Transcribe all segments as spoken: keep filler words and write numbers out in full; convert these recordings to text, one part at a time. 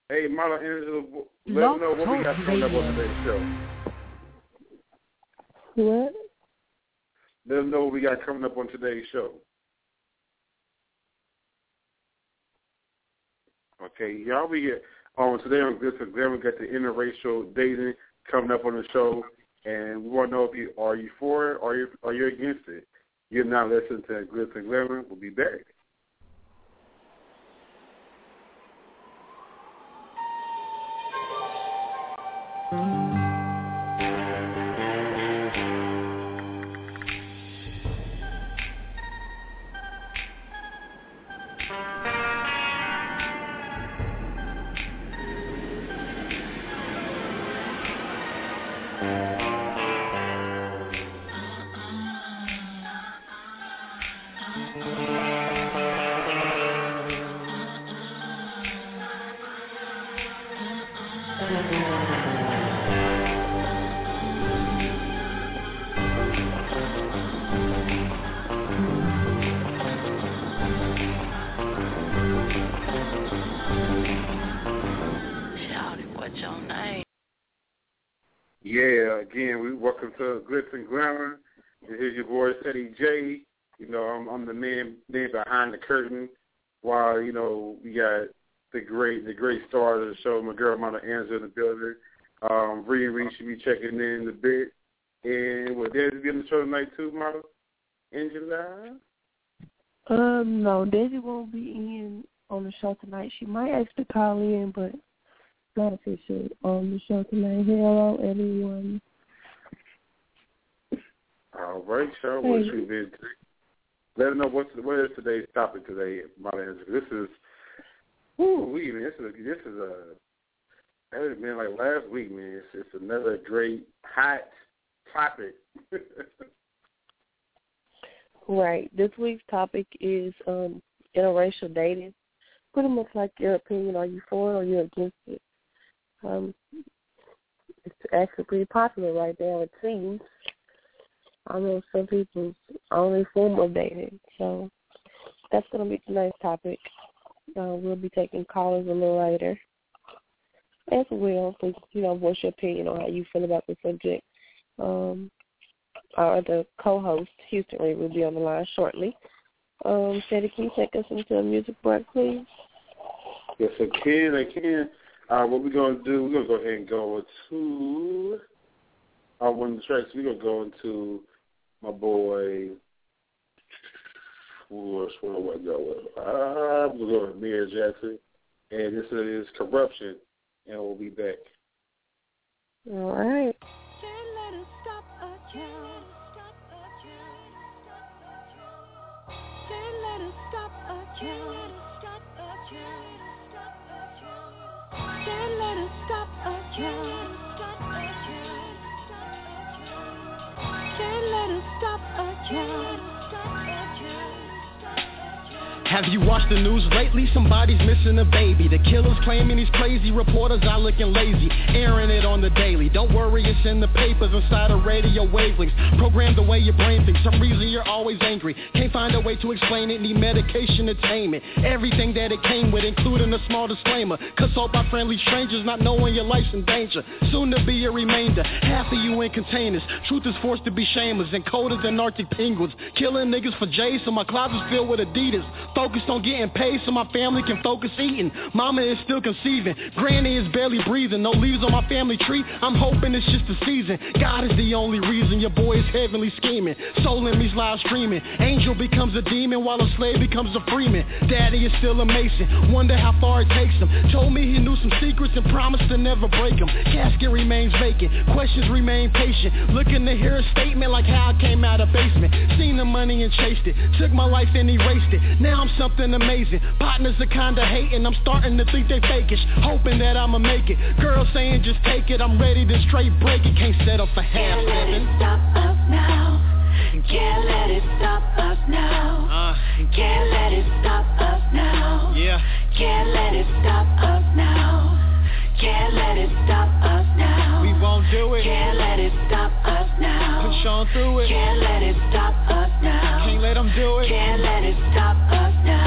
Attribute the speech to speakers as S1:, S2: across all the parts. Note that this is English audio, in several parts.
S1: Hey, Model Angela, let us know what we got coming up on today's show.
S2: What?
S1: Let us know what we got coming up on today's show. Okay, y'all, we get on today on Glitz and Glamour. We got the interracial dating coming up on the show, and we want to know if you are you for it or you are you against it. You're now listening to Glitz and Glamour. We'll be back. Yeah, again, we welcome to Glitz and Glamour. And here's your boy, Teddy J. You know, I'm, I'm the man, man behind the curtain. While, you know, we got the great the great star of the show, my girl, Mama Angela in the building. Um, Riri should be checking in a bit. And will Daisy be on the show tonight too, Mama Angela?
S2: Um, no, Daisy won't be in on the show tonight. She might actually call in, but not official on the show tonight. Hello, everyone.
S1: All right, so what should we be? Let us know what's what is today's topic today, Mama Angela. This is, whoo, we man, this is this is a. That has been like last week, man. It's, it's another great hot topic.
S2: Right. This week's topic is um, interracial dating. Pretty much like your opinion. Are you for it or you're against it? Um, it's actually pretty popular right now, it seems. I know some people's only form of dating. So that's going to be tonight's topic. Uh, we'll be taking callers a little later as well. Please, you know, voice your opinion on how you feel about the subject. Um, our other co-host, Houston Reed, will be on the line shortly. Um, Teddy, can you take us into a music break, please?
S1: Yes, I can. I can. Uh, what we're going to do, we're going to go ahead and go to uh, one of the tracks. We're going to go into my boy, who where do I go with? Uh, I'm going to go with Mayor Jackson. And this is Corruption, and we'll be back.
S2: All right.
S3: Have you watched the news lately? Somebody's missing a baby. The killer's claiming he's crazy. Reporters are looking lazy, airing it on the daily. Don't worry, it's in the papers, inside of radio wavelengths. Programmed the way your brain thinks. Some reason you're always angry. Can't find a way to explain it. Need medication to tame it. Everything that it came with, including a small disclaimer. Consult by friendly strangers, not knowing your life's in danger. Soon to be a remainder. Half of you in containers. Truth is forced to be shameless and colder than Arctic penguins. Killing niggas for J's, so my closet's filled with Adidas. Focused on getting paid so my family can focus eating. Mama is still conceiving. Granny is barely breathing. No leaves on my family tree. I'm hoping it's just a season. God is the only reason your boy is heavenly scheming. Soul in me's live streaming. Angel becomes a demon while a slave becomes a freeman. Daddy is still a mason. Wonder how far it takes him. Told me he knew some secrets and promised to never break them. Casket remains vacant. Questions remain patient. Looking to hear a statement like how I came out of basement. Seen the money and chased it. Took my life and erased it. Now I'm something amazing. Partners are kinda hating. I'm starting to think they fakish. Hoping that I'ma make it. Girls saying just take it. I'm ready to straight break it. Can't settle for half
S4: Can't let
S3: seven.
S4: it stop us now. Can't let it stop us now.
S3: Uh,
S4: Can't let it stop us now.
S3: yeah.
S4: Can't let it stop us now. Can't let it stop us now.
S3: We won't do it.
S4: Can't let it stop us now.
S3: Push on through it.
S4: Can't let it stop us now.
S3: Can't let them do it.
S4: Can't let it stop us now.
S3: Uh,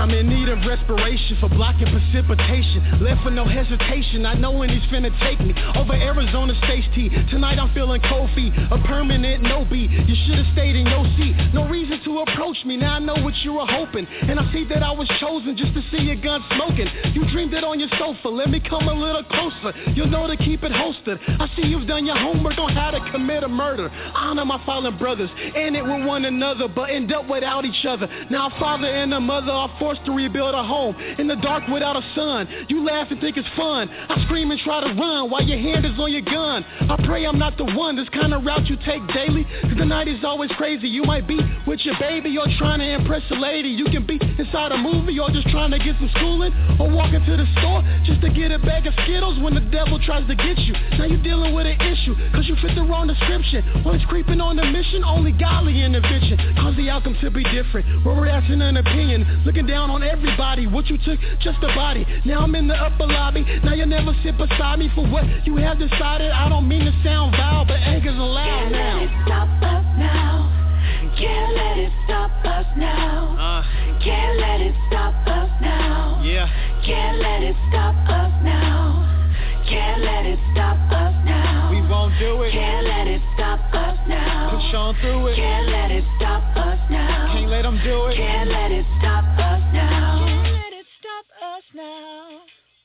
S3: I'm in need of respiration for blocking precipitation. Left for no hesitation, I know when he's finna take me over Arizona State's T. Tonight I'm feeling cold feet, a permanent no beat. You should've stayed in your seat. No reason to approach me, now I know what you were hoping. And I see that I was chosen just to see your gun smoking. You dreamed it on your sofa, let me come a little closer. You'll know to keep it holstered. I see you've done your homework on how to commit a murder. Honor my fallen brothers, and it with one another, but end up without each other. Now a father and a mother are forced to rebuild a home in the dark without a son. You laugh and think it's fun. I scream and try to run while your hand is on your gun. I pray I'm not the one, this kind of route you take daily, cause the night is always crazy. You might be with your baby or trying to impress a lady. You can be inside a movie or just trying to get some schooling, or walk into the store just to get a bag of Skittles when the devil tries to get you. Now you dealing with an issue cause you fit the wrong description. When it's creeping on the mission, only godly intervention cause the outcome to be different. Where we're asking an opinion, looking down on everybody. What you took, just a body. Now I'm in the upper lobby. Now you'll never sit beside me for what you have decided. I don't mean to sound vile, but anger's allowed now.
S4: Can't let it stop us now. Can't let it stop us now. Uh, Can't let it stop us now.
S3: Yeah.
S4: Can't let it stop us now. Can't let it stop us now.
S3: We won't do it.
S4: Can't let it stop us now.
S3: Push on through it.
S4: Can't let it stop us now.
S3: Can't let them do it.
S4: Can't let it stop us now. Can't let it stop us now.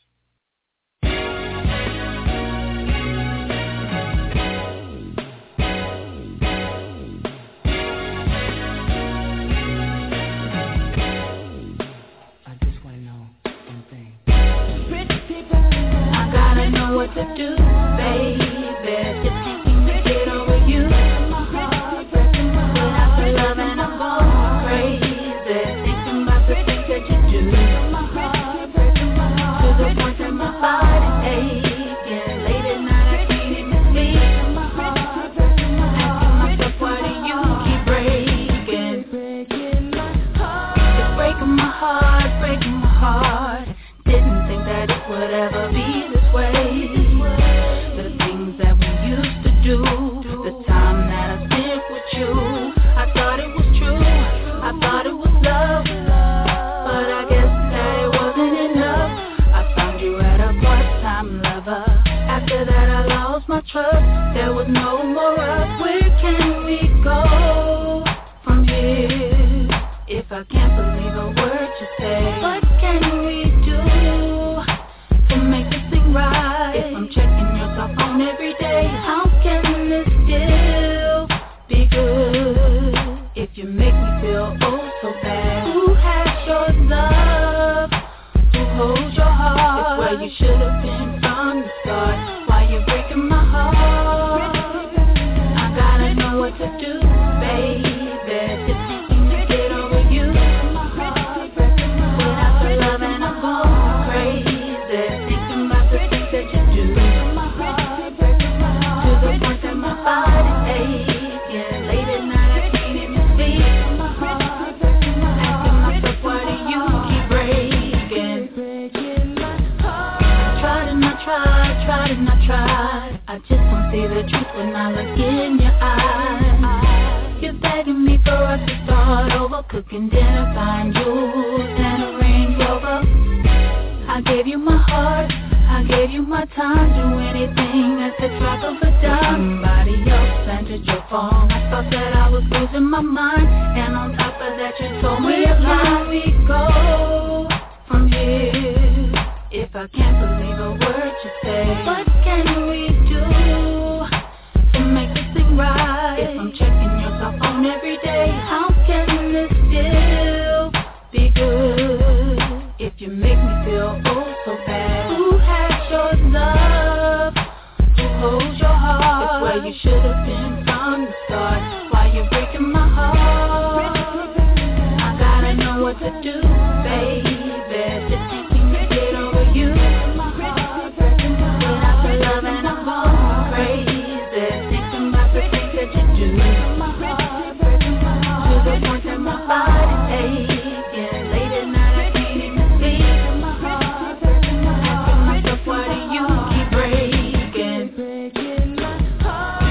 S4: Know what to do, baby. Just thinking to get over you. My heart breaking my heart. Without your love and I'm going crazy. Thinking about the things that you do. My heart breaking my heart. To the point that my body's aching. Late at night I can't even sleep. My heart breaking my heart. Asking myself why do you keep breaking? Breaking my heart. It's breaking my heart, breaking my heart. Didn't think that it would ever be this way. The things that we used to do, the time that I spent with you, I thought it was true, I thought it was love, but I guess that it wasn't enough. I found you at a part-time lover. After that I lost my trust, there was no more us. Where can we go from here? If I can't believe a word you say, what can we do to make this thing right? If I'm checking your cell phone every day, how can this still be good? If you make me feel oh so bad, who has your love? Who holds your heart? It's where you should have been from the start. Why you breaking my heart? I gotta know what to do, baby. Just thinking to get over you. My heart breaking my heart. Without your love and I'm going crazy. Thinking about the things that you do. My heart breaking my heart. To the point that my body's aching. Late at night I can't even sleep. My heart breaking my heart. Asking myself why do you keep breaking? Breaking my heart. I tried and I tried, tried and I tried. I just don't see the truth when I look in your eyes. You're begging me for us to start over, cooking dinner, buying jewels and a Range Rover. I gave you my heart, I gave you my time, do anything at the drop of a dime. Somebody else entered your phone, I thought that I was losing my mind, and on top of that you told me a lie. Where can we go from here? If I can't believe a word you say, what can we do to make this thing right? If I'm checking your cell phone every day, how can this still be good? If you make me feel oh so bad, who has your love? Who holds your heart? It's where you should have been from the start. Why you breaking my heart? I gotta know what to do, baby. Just thinking to get over you. My heart breaking my heart. Without your love and I'm going crazy. Thinking about the things that you do. My heart breaking my heart. To the point that my body's aching. Late at night I can't even sleep. My heart breaking my heart. Asking myself why do you keep breaking? Breaking my heart.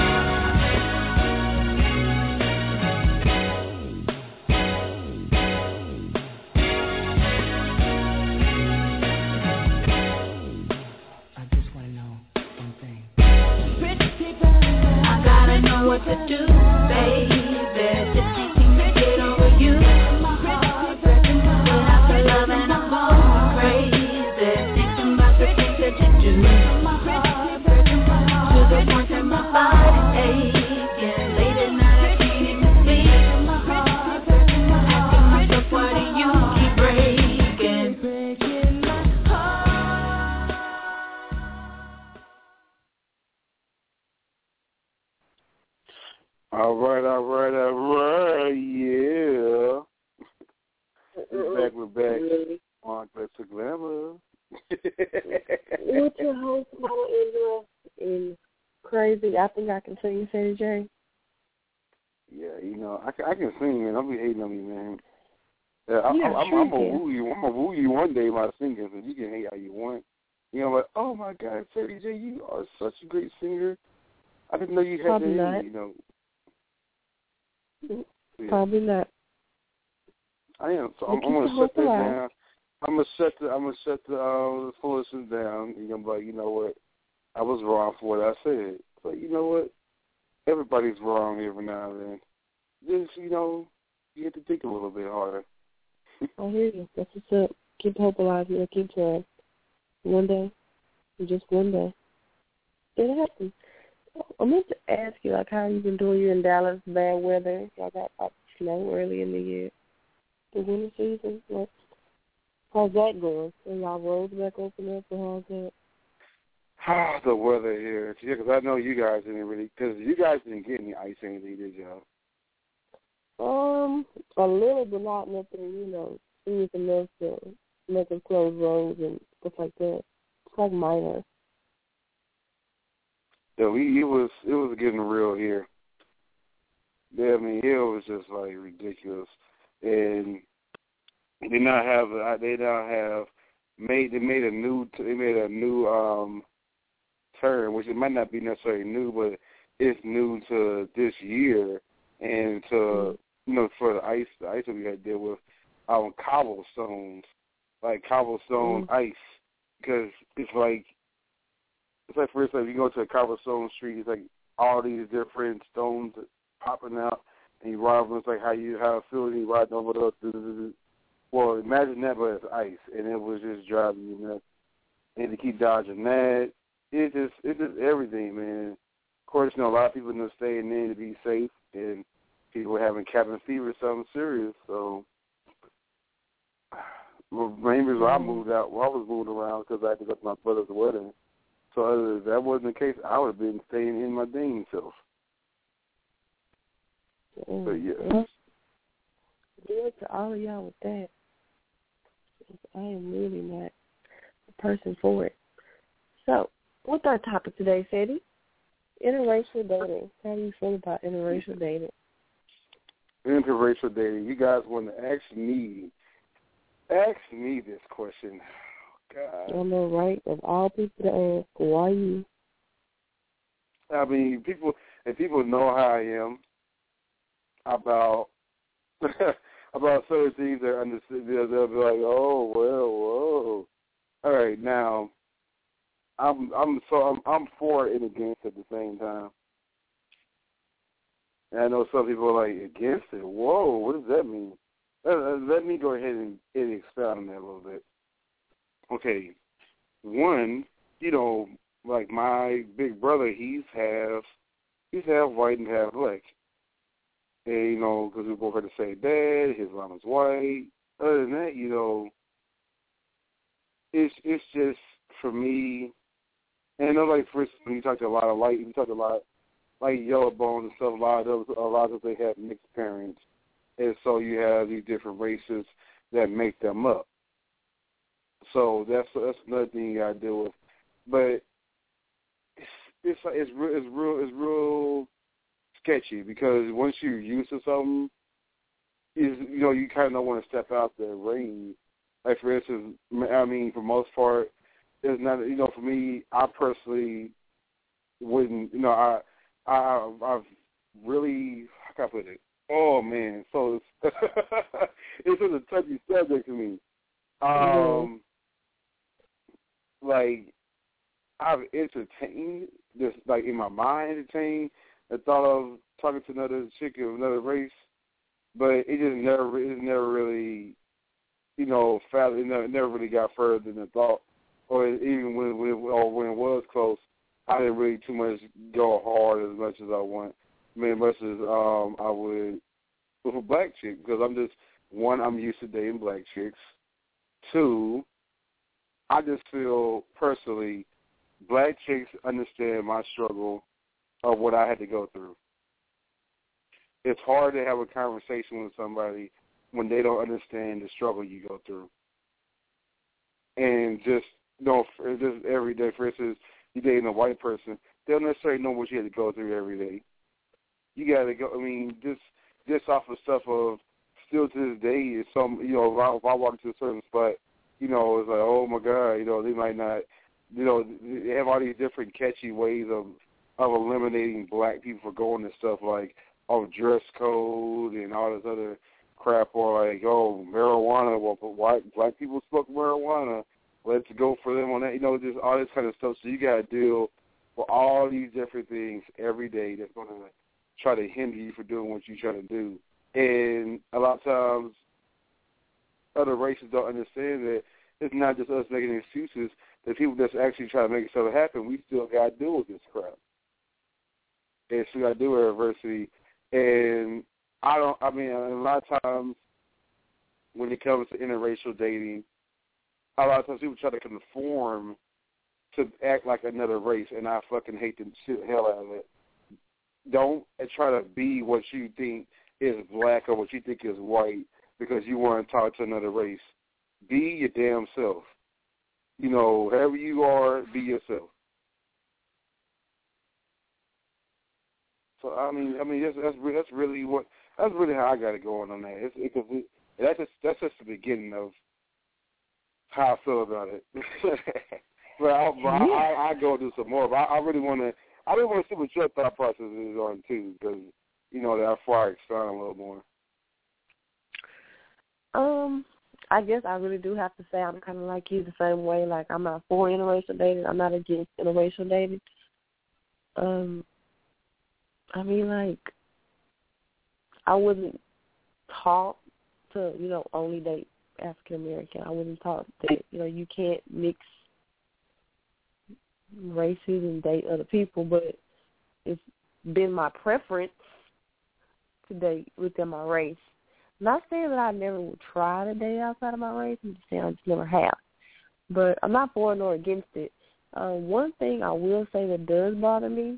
S4: what to do, baby. Just can't seem to get over you. Without your love and I'm going crazy, thinking about the things that you do. To the point that my body's aching. Late at night I can't even sleep. Asking myself, why do you keep breaking? Breaking my heart.
S1: All right, all right, all right, yeah. We're back, we're back. On Glitz to Glamour.
S2: What's your host model interest in crazy? I think I can sing, Sadie J.
S1: Yeah, you know, I can, I can sing, man. Don't be hating on me, man. Yeah, I,
S2: yeah,
S1: I'm, I'm,
S2: sure
S1: I'm gonna woo you. I'm gonna woo you one day by singing, so you can hate how you want. You know, like, oh my God, Sadie J, you are such a great singer. I didn't know you had
S2: Probably
S1: that.
S2: not.
S1: You know. Yeah.
S2: Probably not.
S1: I am. So
S2: We'll
S1: I'm, I'm gonna
S2: shut
S1: that down. I'm gonna shut the. I'm gonna shut the uh, foolishness down. And I'm like, you know what? I was wrong for what I said. But you know what? Everybody's wrong every now and then. Just you know, you have to think a little bit harder.
S2: I hear you. That's what's up. Keep hope alive. Yeah, keep trying. One day, just one day, it'll happen. I meant to ask you, like, how you been doing? You're in Dallas, bad weather. Y'all got like snow early in the year, the winter season. Like, how's that going? Are y'all roads back open up, or how's that?
S1: Ah, the weather here. Yeah, because I know you guys didn't really, because you guys didn't get any ice or anything, did y'all?
S2: Um, a little, but not nothing, you know, serious enough to make them close roads and stuff like that. It's like minor.
S1: Yeah, we it was it was getting real here. Yeah, I mean, it was just like ridiculous, and they now have they now have made they made a new they made a new um term, which it might not be necessarily new, but it's new to this year, and to mm-hmm. you know for the ice the ice that we had to deal with um cobblestones, like cobblestone mm-hmm. ice, because it's like. It's like, for instance, if you go to a cobblestone street, it's like all these different stones popping out, and you ride over. It's like how you how it feels, and you riding over the. Well, imagine that, but it's ice, and it was just driving you nuts. And to keep dodging that, it just it just everything, man. Of course, you know a lot of people are staying in to be safe, and people were having cabin fever, something serious. So, well, the main reason I moved out, well, I was moving around because I had to go to my brother's wedding. So if that wasn't the case, I would have been staying in my dang self.
S2: Mm.
S1: But yeah.
S2: Well, good to all of y'all with that. I am really not the person for it. So, what's our topic today, Sadie? Interracial dating. How do you feel about interracial dating?
S1: Interracial dating. You guys want to ask me, ask me this question. God.
S2: I know, right? Of all people to ask, why you?
S1: I mean, people, and people know how I am about about certain things. They're understood. They'll, they'll be like, "Oh, well, whoa." All right, now, I'm I'm so I'm, I'm for and against at the same time. And I know some people are like against it. Whoa, what does that mean? Let, let me go ahead and, and expound on that a little bit. Okay, one, you know, like my big brother, he's half, he's half white and half black. And, you know, because we both had the same dad, his mom is white. Other than that, you know, it's it's just, for me, and I know, like, for instance, when you talk to a lot of, like, you talk to a lot, like, yellow bones and stuff, a lot of those, a lot of those, they have mixed parents. And so you have these different races that make them up. So that's that's another thing you gotta deal with, but it's it's like it's real it's real it's real sketchy because once you're used to something, is you know you kind of don't want to step out the range. Like for instance, I mean for most part, there's not you know for me, I personally wouldn't you know I I I've really how can I put it? Oh man, so it's it's just a touchy subject to me. Um. Mm-hmm. Like, I've entertained this, like, in my mind, entertained the thought of talking to another chick of another race, but it just never, it never really, you know, it never, it never really got further than the thought, or even when, when, or when it was close, I didn't really too much go hard as much as I want, I mean, as much as um, I would with a black chick, because I'm just, one, I'm used to dating black chicks. Two, I just feel personally, black chicks understand my struggle of what I had to go through. It's hard to have a conversation with somebody when they don't understand the struggle you go through. And just, you know, just every day, for instance, you're dating a white person, they don't necessarily know what you had to go through every day. You got to go, I mean, just, just off of stuff of, still to this day, is some, you know, if I, if I walk into a certain spot, you know, it's like, oh my God, you know, they might not, you know, they have all these different catchy ways of of eliminating black people for going to stuff like, oh, dress code and all this other crap, or like, oh, marijuana, well, but white, black people smoke marijuana, let's go for them on that, you know, just all this kind of stuff. So you got to deal with all these different things every day that's going to try to hinder you for doing what you're trying to do. And a lot of times, other races don't understand that it's not just us making excuses. The people that's actually trying to make something happen, we still got to deal with this crap. And still got to deal with adversity. And I don't, I mean, a lot of times when it comes to interracial dating, a lot of times people try to conform to act like another race, and I fucking hate the shit hell out of it. Don't try to be what you think is black or what you think is white because you want to talk to another race. Be your damn self. You know, whoever you are, be yourself. So I mean, I mean, that's that's, that's really what that's really how I got it going on that. It's, it, it, that's just that's just the beginning of how I feel about it. but I, but I, I, I go do some more. But I, I really want to. I really want to see what your thought process is on too, because you know that's why I expand a little more.
S2: Um, I guess I really do have to say I'm kind of like you the same way. Like, I'm not for interracial dating. I'm not against interracial dating. Um, I mean, like, I wasn't taught to, you know, only date African American. I wasn't taught that, you know, you can't mix races and date other people, but it's been my preference to date within my race. Not saying that I never would try to date outside of my race. I'm just saying I just never have. But I'm not for nor against it. Uh, one thing I will say that does bother me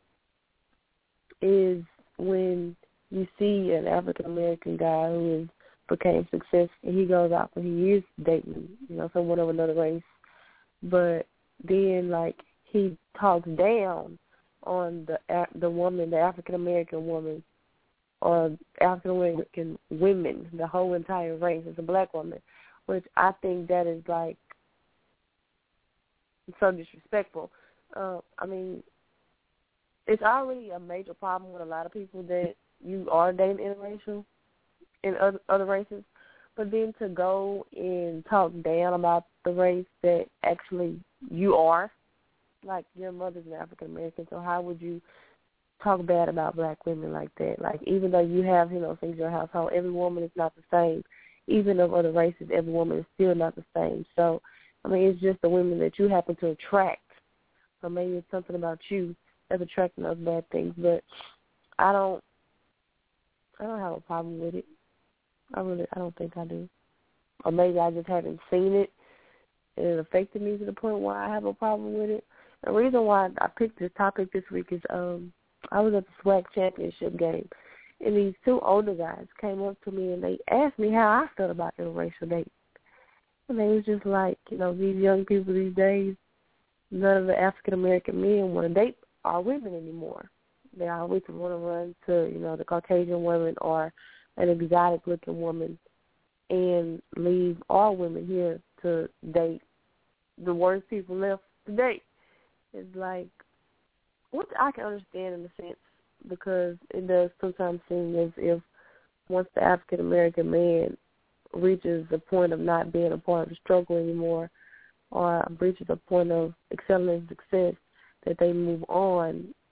S2: is when you see an African-American guy who is, became successful, and he goes out and he is dating, you know, someone of another race, but then, like, he talks down on the the woman, the African-American woman, or African-American women, the whole entire race as a black woman, which I think that is, like, so disrespectful. Uh, I mean, it's already a major problem with a lot of people that you are dating interracial in other, other races, but then to go and talk down about the race that actually you are, like your mother's an African-American, so how would you talk bad about black women like that? Like, even though you have, you know, things in your household, every woman is not the same. Even of other races, every woman is still not the same. So, I mean, it's just the women that you happen to attract. So maybe it's something about you that's attracting those bad things. But I don't, I don't have a problem with it. I really, I don't think I do. Or maybe I just haven't seen it, and it affected me to the point where I have a problem with it. The reason why I picked this topic this week is um, I was at the SWAC championship game, and these two older guys came up to me and they asked me how I felt about interracial dating. And they was just like, you know, these young people these days, none of the African-American men want to date our women anymore. They always want to run to, you know, the Caucasian woman or an exotic-looking woman and leave our women here to date the worst people left to date. It's like, which I can understand in a sense, because it does sometimes seem as if once the African-American man reaches the point of not being a part of the struggle anymore or reaches a point of excelling in success, that they move on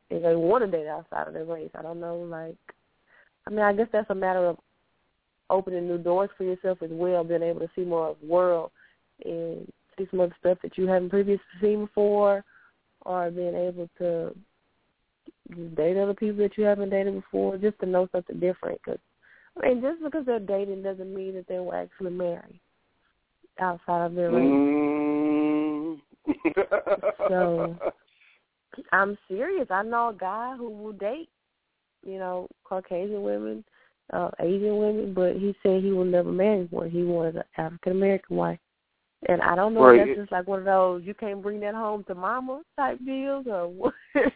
S2: if they want to date outside of their race. I don't know, like, I mean, I guess that's a matter of opening new doors for yourself as well, being able to see more of the world and see some other stuff that you haven't previously seen before, or being able to date other people that you haven't dated before, just to know something different. Cause, I mean, just because they're dating doesn't mean that they will actually marry outside of their race.
S1: Mm.
S2: So I'm serious. I know a guy who will date, you know, Caucasian women, uh, Asian women, but he said he will never marry one. He wanted an African-American wife. And I don't know
S1: right.
S2: if that's just like one of those you can't bring that home to mama type deals or what.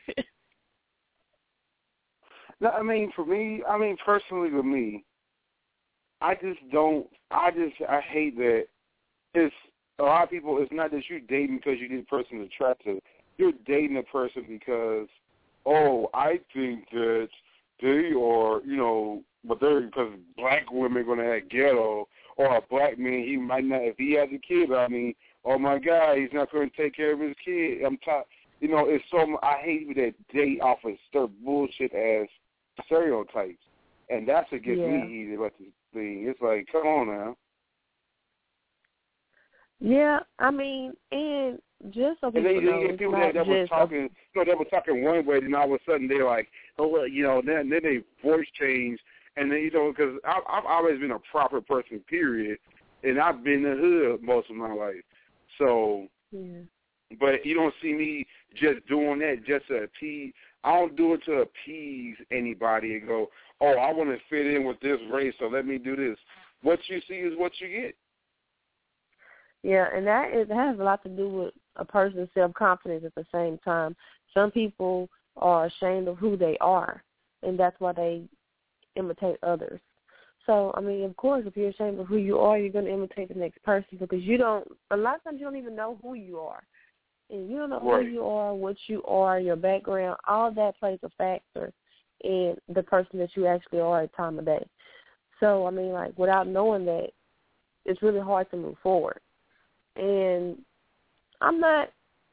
S1: No, I mean, for me, I mean, personally with me, I just don't, I just, I hate that it's, a lot of people, it's not that you're dating because you need a person attractive. You're dating a person because, oh, I think that they are, you know, but they're, because black women are going to have ghetto, or a black man, he might not, if he has a kid, I mean, oh my God, he's not going to take care of his kid. I'm tired. You know, it's so, I hate that date off of stir bullshit ass stereotypes. And that's what gets
S2: yeah.
S1: me heated about this thing. It's like, come on now.
S2: Yeah, I mean, and just so people
S1: and then
S2: know,
S1: you get people
S2: it's
S1: that, that
S2: not
S1: were
S2: just
S1: talking,
S2: a,
S1: you know, they were talking one way, then all of a sudden they're like, oh, well, you know, then then they voice change, and then you know, because I've, I've always been a proper person, period, and I've been in the hood most of my life, so.
S2: Yeah.
S1: But you don't see me just doing that just to appease. I don't do it to appease anybody and go, oh, I want to fit in with this race, so let me do this. What you see is what you get.
S2: Yeah, and that is that has a lot to do with a person's self-confidence at the same time. Some people are ashamed of who they are, and that's why they imitate others. So, I mean, of course, if you're ashamed of who you are, you're going to imitate the next person because you don't, a lot of times you don't even know who you are. And you don't know
S1: right.
S2: who you are, what you are, your background, all that plays a factor in the person that you actually are at the time of day. So, I mean, like, without knowing that, it's really hard to move forward. And I'm not,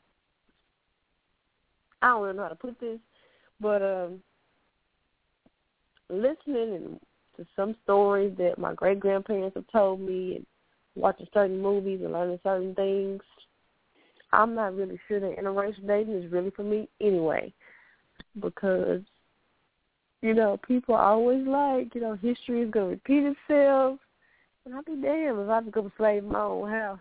S2: I don't really know how to put this, but um, listening and to some stories that my great-grandparents have told me and watching certain movies and learning certain things, I'm not really sure that interracial dating is really for me anyway, because, you know, people are always like, you know, history is going to repeat itself, and I'll be damned if I become a slave in my own house.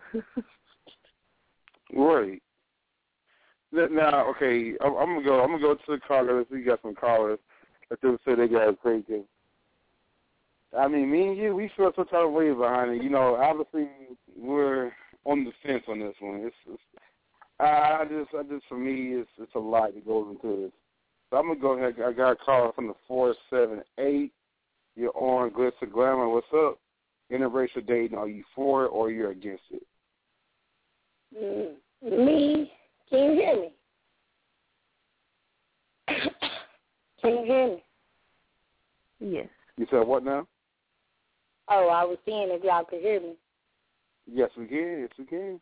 S1: Right. Now, okay, I'm, I'm gonna go. I'm gonna go to the callers. We got some callers that they say they got taken. I mean, me and you, we feel some type of way behind it. You know, obviously we're on the fence on this one. It's, it's I just, I just, for me, it's it's a lot that goes into this. So I'm gonna go ahead. I got a call from the four seven eight. You're on Glitz and Glamour. What's up? Interracial dating. Are you for it or you're against it?
S5: Mm, me? Can you hear me? Can you hear me?
S2: Yes.
S1: You said what now?
S5: Oh, I was seeing if y'all could hear me.
S1: Yes, we can. Yes, we can.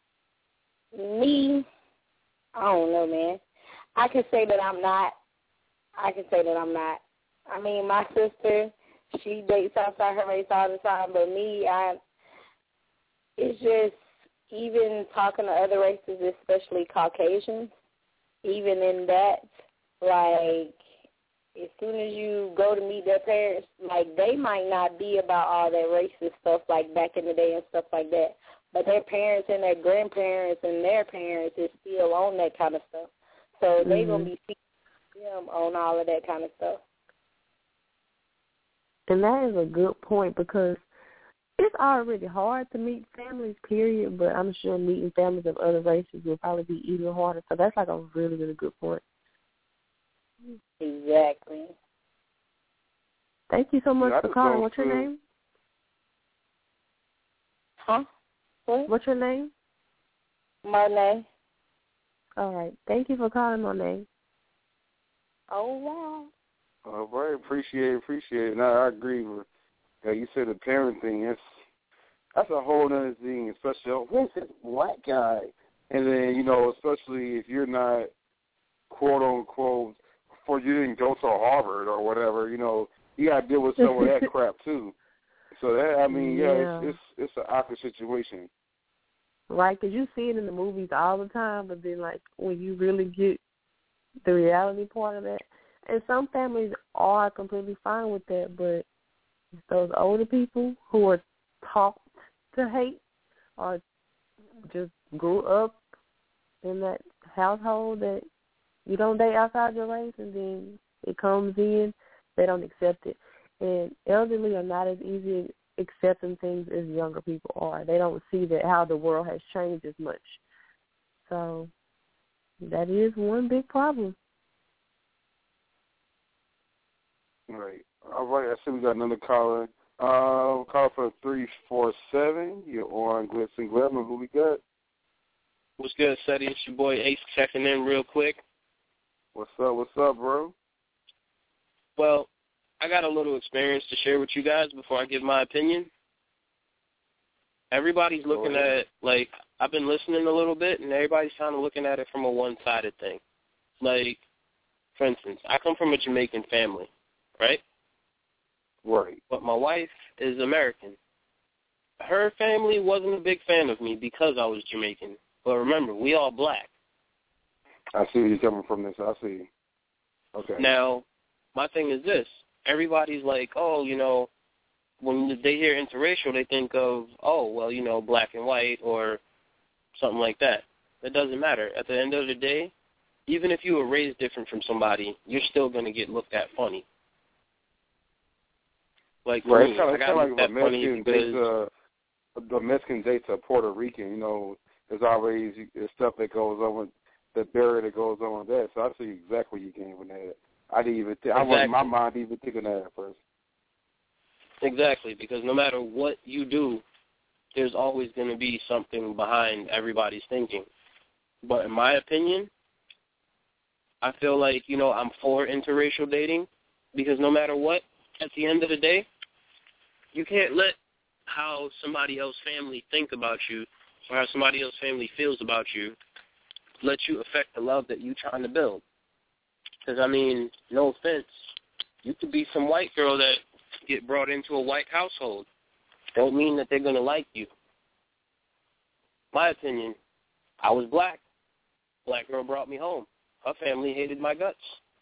S5: Me? I don't know, man. I can say that I'm not. I can say that I'm not. I mean, my sister, she dates outside her race all the time, but me, I. It's just, even talking to other races, especially Caucasians, even in that, like, as soon as you go to meet their parents, like, they might not be about all that racist stuff, like, back in the day and stuff like that, but their parents and their grandparents and their parents is still on that kind of stuff. So mm-hmm. they're going to be seeing them on all of that kind of stuff.
S2: And that is a good point, because it's already hard to meet families, period, but I'm sure meeting families of other races will probably be even harder. So that's like a really, really good point.
S5: Exactly.
S2: Thank you so much
S1: yeah,
S2: for calling. What's your
S1: to...
S2: name?
S5: Huh? What?
S2: What's your name?
S5: Monet.
S2: All right. Thank you for calling, Monet.
S5: Oh, wow.
S1: All right. Appreciate it. Appreciate it. No, I agree with Yeah, you said the parent thing. It's that's a whole other thing, especially oh, where's this black guy? And then you know, especially if you're not quote unquote for you didn't go to Harvard or whatever. You know, you got to deal with some of that crap too. So that I mean, yeah,
S2: yeah.
S1: it's, it's it's an awkward situation.
S2: Right, because you see it in the movies all the time, but then like when you really get the reality part of that, and some families are completely fine with that, but those older people who are taught to hate or just grew up in that household that you don't date outside your race, and then it comes in, they don't accept it. And elderly are not as easy accepting things as younger people are. They don't see that how the world has changed as much. So that is one big problem.
S1: All right. All right. I see we got another caller. Uh, call for three four seven. You're on Glitz and Glamour. Who we got?
S6: What's good, Seti? It's your boy Ace checking in real quick.
S1: What's up? What's up, bro?
S6: Well, I got a little experience to share with you guys before I give my opinion. Everybody's looking at it, like, I've been listening a little bit, and everybody's kind of looking at it from a one-sided thing. Like, for instance, I come from a Jamaican family, right?
S1: Right.
S6: But my wife is American. Her family wasn't a big fan of me because I was Jamaican. But remember, we all black.
S1: I see where you're coming from this. I see. Okay.
S6: Now, my thing is this. Everybody's like, oh, you know, when they hear interracial, they think of, oh, well, you know, black and white or something like that. It doesn't matter. At the end of the day, even if you were raised different from somebody, you're still going to get looked at funny. Like,
S1: right.
S6: me,
S1: It's kind of,
S6: I got
S1: like
S6: looked at funny because...
S1: Uh, the Mexican dates a Puerto Rican, you know, there's always stuff that goes on with the barrier that goes on with that. So I see exactly where you came with that. I didn't even think,
S6: exactly.
S1: I wasn't my mind even thinking that at first.
S6: Exactly, because no matter what you do, there's always going to be something behind everybody's thinking. But in my opinion, I feel like, you know, I'm for interracial dating because no matter what, at the end of the day, you can't let how somebody else's family think about you or how somebody else's family feels about you let you affect the love that you're trying to build. Because, I mean, no offense, you could be some white girl that get brought into a white household. Don't mean that they're going to like you. My opinion, I was black. Black girl brought me home. Her family hated my guts.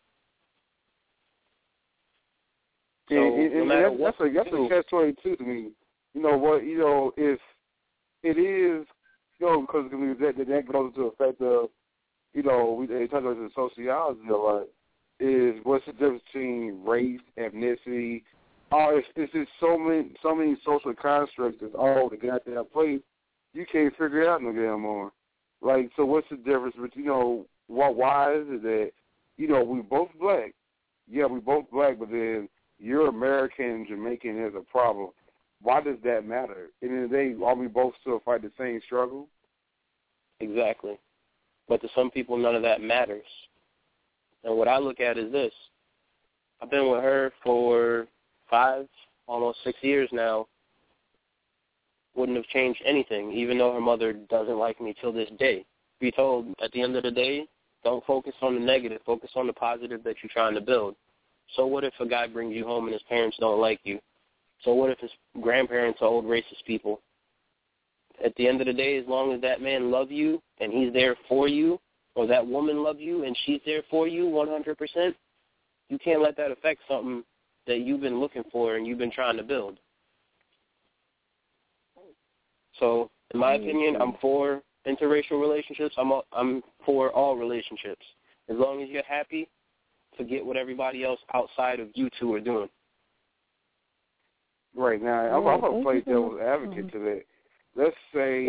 S6: So
S1: and, and,
S6: no
S1: and
S6: matter
S1: that's,
S6: what
S1: that's a, that's a catch twenty-two to me. You know what? You know, if it is, you know, because that that goes into effect of, you know, we they talk about the sociology a lot. Is what's the difference between race, ethnicity? Oh, it's, it's just so many so many social constructs that's all over the goddamn place. You can't figure it out no damn more. Like, so what's the difference? But you know, what? Why is it that, you know, we both black? Yeah, we both black, but then you're American, Jamaican is a problem. Why does that matter? At the end of the day, are we both still fight the same struggle?
S6: Exactly. But to some people, none of that matters. And what I look at is this. I've been with her for five, almost six years now. Wouldn't have changed anything, even though her mother doesn't like me till this day. Be told, at the end of the day, don't focus on the negative. Focus on the positive that you're trying to build. So what if a guy brings you home and his parents don't like you? So what if his grandparents are old racist people? At the end of the day, as long as that man loves you and he's there for you, or that woman loves you and she's there for you one hundred percent, you can't let that affect something that you've been looking for and you've been trying to build. So, in my opinion, I'm for interracial relationships. I'm a, I'm for all relationships. As long as you're happy, forget what everybody else outside of you two are doing.
S1: Right now, I'm, I'm going to play devil's advocate to that. Let's say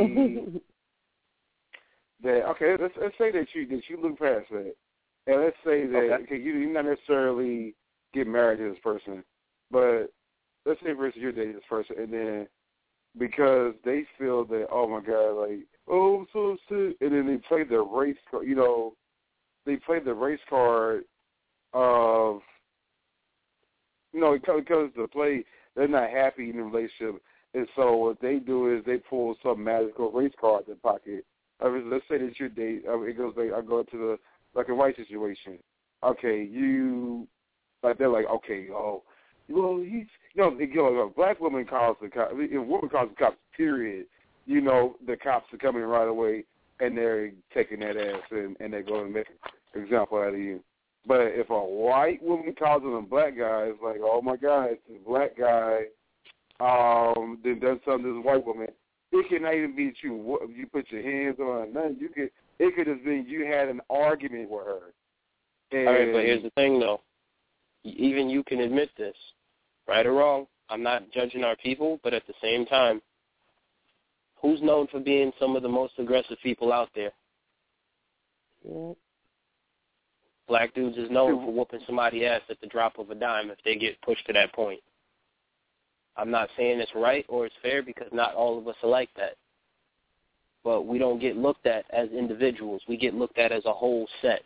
S1: that, okay, let's, let's say that you that you look past that. And let's say that, okay, okay you, you not necessarily get married to this person, but let's say, for instance, you're dating this person, and then because they feel that, oh, my God, like, oh, I'm so sick, and then they play the race card, you know, they play the race card of, you know, because the play, they're not happy in the relationship. And so what they do is they pull some magical race card in their pocket. I mean, let's say that you're dating, I mean, it goes like, I go to the black and white situation. okay, you, like, they're like, okay, oh, well, he's, you know, you know, a black woman calls the cops, if a woman calls the cops, period, you know, the cops are coming right away, and they're taking that ass, and, and they're going to make an example out of you. But if a white woman calls on a black guy, it's like, oh, my God, it's a black guy, um, then does something to this white woman. It can not even be that you, you put your hands on her, nothing. You could, it could have been you had an argument with her. And
S6: all right, but here's the thing, though. Even you can admit this, right or wrong. I'm not judging our people, but at the same time, who's known for being some of the most aggressive people out there?
S2: Yeah.
S6: Black dudes is known for whooping somebody's ass at the drop of a dime if they get pushed to that point. I'm not saying it's right or it's fair because not all of us are like that. But we don't get looked at as individuals. We get looked at as a whole set.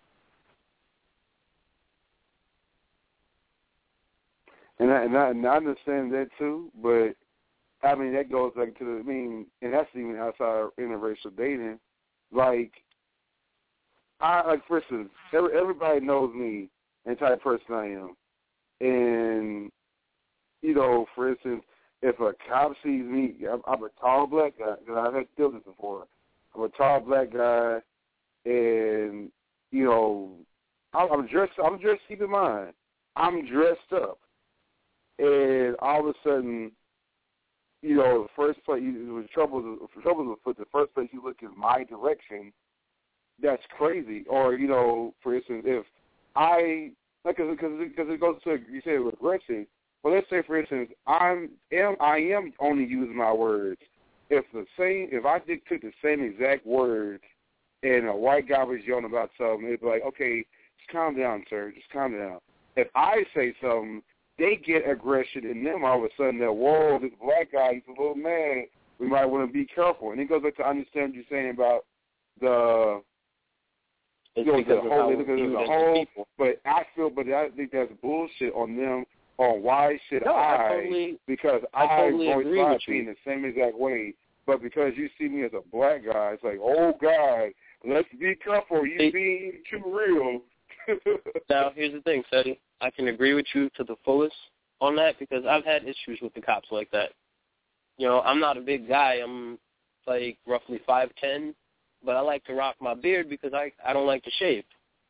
S1: And I, and I, and I understand that too, but I mean that goes back to the, I mean, and that's even outside of interracial dating. Like, I like for instance, every, everybody knows me and the type of person I am, and you know, for instance, if a cop sees me, I'm, I'm a tall black guy because I've had to deal with this before. I'm a tall black guy, and you know, I'm, I'm dressed. I'm dressed. Keep in mind, I'm dressed up. And all of a sudden, you know, the first place, you, the trouble, the trouble with the first place you look is my direction. That's crazy. Or, you know, for instance, if I, like, because it goes to, you say regression. Well, let's say, for instance, I'm, am, I am only using my words. If the same, if I did took the same exact words and a white guy was yelling about something, it'd be like, okay, just calm down, sir, just calm down. If I say something, they get aggression, and then all of a sudden they're, whoa, this black guy, he's a little mad. We might want to be careful. And it goes back to understand what you're saying about the,
S6: it's
S1: you know,
S6: because
S1: the whole,
S6: of
S1: because of the whole, but I feel, but I think that's bullshit on them, on why should
S6: no, I,
S1: I,
S6: totally,
S1: because
S6: I,
S1: I
S6: totally
S1: voice
S6: agree
S1: my
S6: with
S1: opinion
S6: you.
S1: the same exact way, but because you see me as a black guy, it's like, oh, God, let's be careful. You're being too real.
S6: Now, here's the thing, Seti. I can agree with you to the fullest on that because I've had issues with the cops like that. You know, I'm not a big guy. I'm like roughly five ten, but I like to rock my beard because I, I don't like to shave.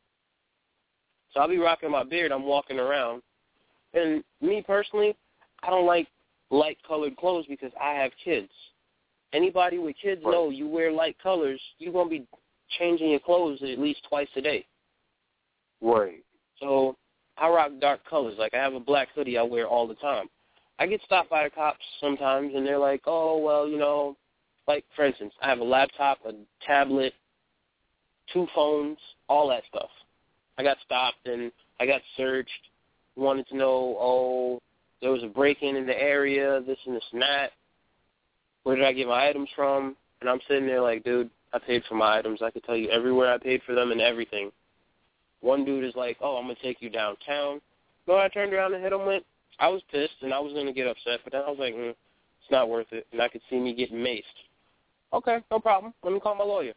S6: So I'll be rocking my beard. I'm walking around. And me personally, I don't like light-colored clothes because I have kids. Anybody with kids
S1: right.
S6: know you wear light colors, you're going to be changing your clothes at least twice a day.
S1: Right.
S6: So I rock dark colors. Like I have a black hoodie I wear all the time. I get stopped by the cops sometimes, and they're like, oh, well, you know, like, for instance, I have a laptop, a tablet, two phones, all that stuff. I got stopped, and I got searched, wanted to know, oh, there was a break-in in the area, this and this and that. Where did I get my items from? And I'm sitting there like, dude, I paid for my items. I could tell you everywhere I paid for them and everything. One dude is like, oh, I'm going to take you downtown. No, I turned around and hit him with. I was pissed, and I was going to get upset, but then I was like, mm, it's not worth it. And I could see me getting maced. Okay, no problem. Let me call my lawyer.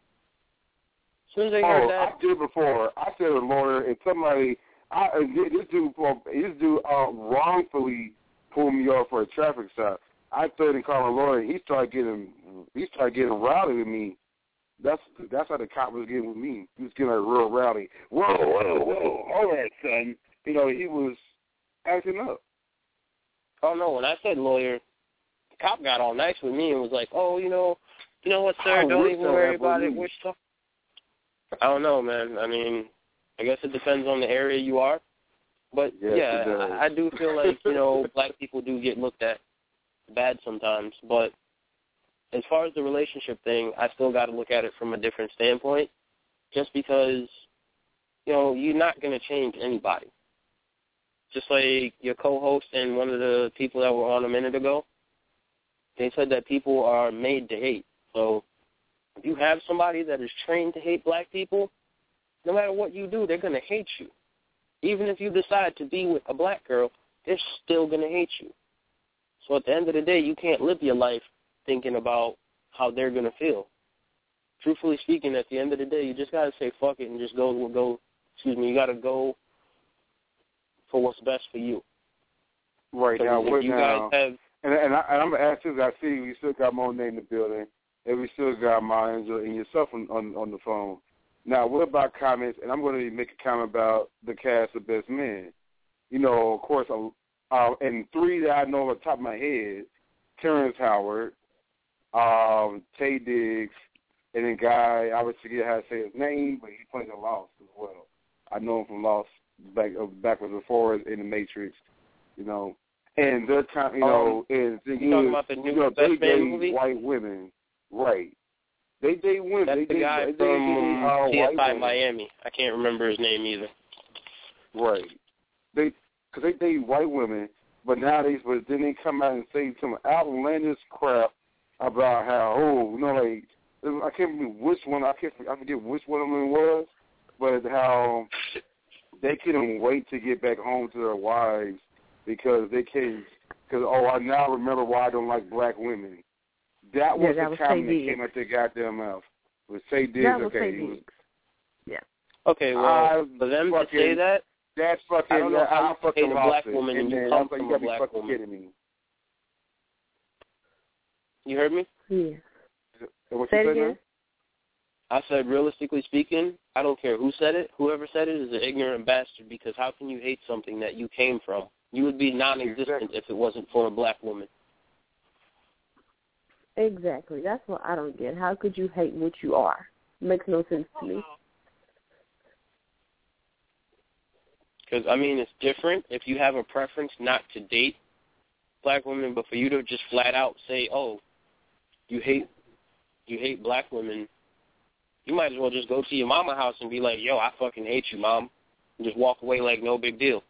S6: As soon as I heard
S1: oh,
S6: that.
S1: I did before. I said a lawyer, and somebody, I, this dude, this dude uh, wrongfully pulled me off for a traffic stop. I threatened to call a lawyer. He started getting, he started getting rowdy with me. That's that's how the cop was getting with me. He was getting like real rowdy. Whoa, whoa, whoa! All right, son. You know, he was acting up.
S6: Oh no! When I said lawyer, the cop got all nice with me and was like, "Oh, you know, you know what, sir? Don't even worry about it. We're stuff." I don't know, man. I mean, I guess it depends on the area you are. But
S1: yes,
S6: yeah, I, I do feel like you know, black people do get looked at bad sometimes, but. As far as the relationship thing, I still got to look at it from a different standpoint just because, you know, you're not going to change anybody. Just like your co-host and one of the people that were on a minute ago, they said that people are made to hate. So if you have somebody that is trained to hate black people, no matter what you do, they're going to hate you. Even if you decide to be with a black girl, they're still going to hate you. So at the end of the day, you can't live your life thinking about how they're going to feel. Truthfully speaking, at the end of the day, you just got to say fuck it and just go go excuse me, you got to go for what's best for you.
S1: Right now, what
S6: you
S1: now?
S6: Guys have,
S1: and, and, I, and I'm gonna ask you. I see we still got Monet in the building, and we still got Maya Angelou and yourself on, on on the phone. Now, what about comments? And I'm going to make a comment about the cast of Best Men. You know, of course, uh, and three that I know off the top of my head: Terrence Howard, um, Tay Diggs, and then guy I would forget how to say his name, but he plays a Lost as well. I know him from Lost back uh, backwards and forwards in the Matrix. You know, and their time, you know,
S6: um,
S1: is the
S6: you talking about the new
S1: you know,
S6: Best
S1: they
S6: Man
S1: date
S6: movie?
S1: white women, right? They date women.
S6: That's
S1: they
S6: the
S1: date,
S6: guy
S1: they
S6: from
S1: date,
S6: C S I
S1: uh,
S6: Miami. I can't remember his name either.
S1: Right. They, because they date white women, but nowadays, but then they come out and say some outlandish crap about how, oh, you know, like, I can't remember which one, I can't, I forget which one of them it was, but how they couldn't wait to get back home to their wives because they can't, because, oh, I now remember why I don't like black women. That was
S2: yeah, that
S1: the
S2: was
S1: comment that
S2: Diggs.
S1: came out their goddamn mouth. It was Tay Diggs,
S2: That was
S1: okay.
S2: Tay
S1: It was,
S2: Diggs. Yeah.
S6: Okay, well,
S1: I
S6: for them
S1: fucking,
S6: to say that,
S1: that's fucking,
S6: I don't know how
S1: I
S6: you
S1: fucking
S6: hate a
S1: lost
S6: black
S1: it.
S6: woman and you
S1: then
S6: come
S1: I was like,
S6: from
S1: you
S6: a
S1: gotta be
S6: black
S1: fucking
S6: woman.
S1: kidding me.
S6: You heard me?
S2: Yeah.
S1: What
S2: Say
S1: you
S2: it
S1: said,
S2: again?
S6: I said, realistically speaking, I don't care who said it. Whoever said it is an ignorant bastard because how can you hate something that you came from? You would be non-existent
S1: Exactly.
S6: if it wasn't for a black woman.
S2: Exactly. That's what I don't get. How could you hate what you are? Makes no sense to me.
S6: Because, I mean, it's different if you have a preference not to date black women, but for you to just flat out say, oh, you hate you hate black women, you might as well just go to your mama house and be like, yo, I fucking hate you, Mom, and just walk away like no big deal.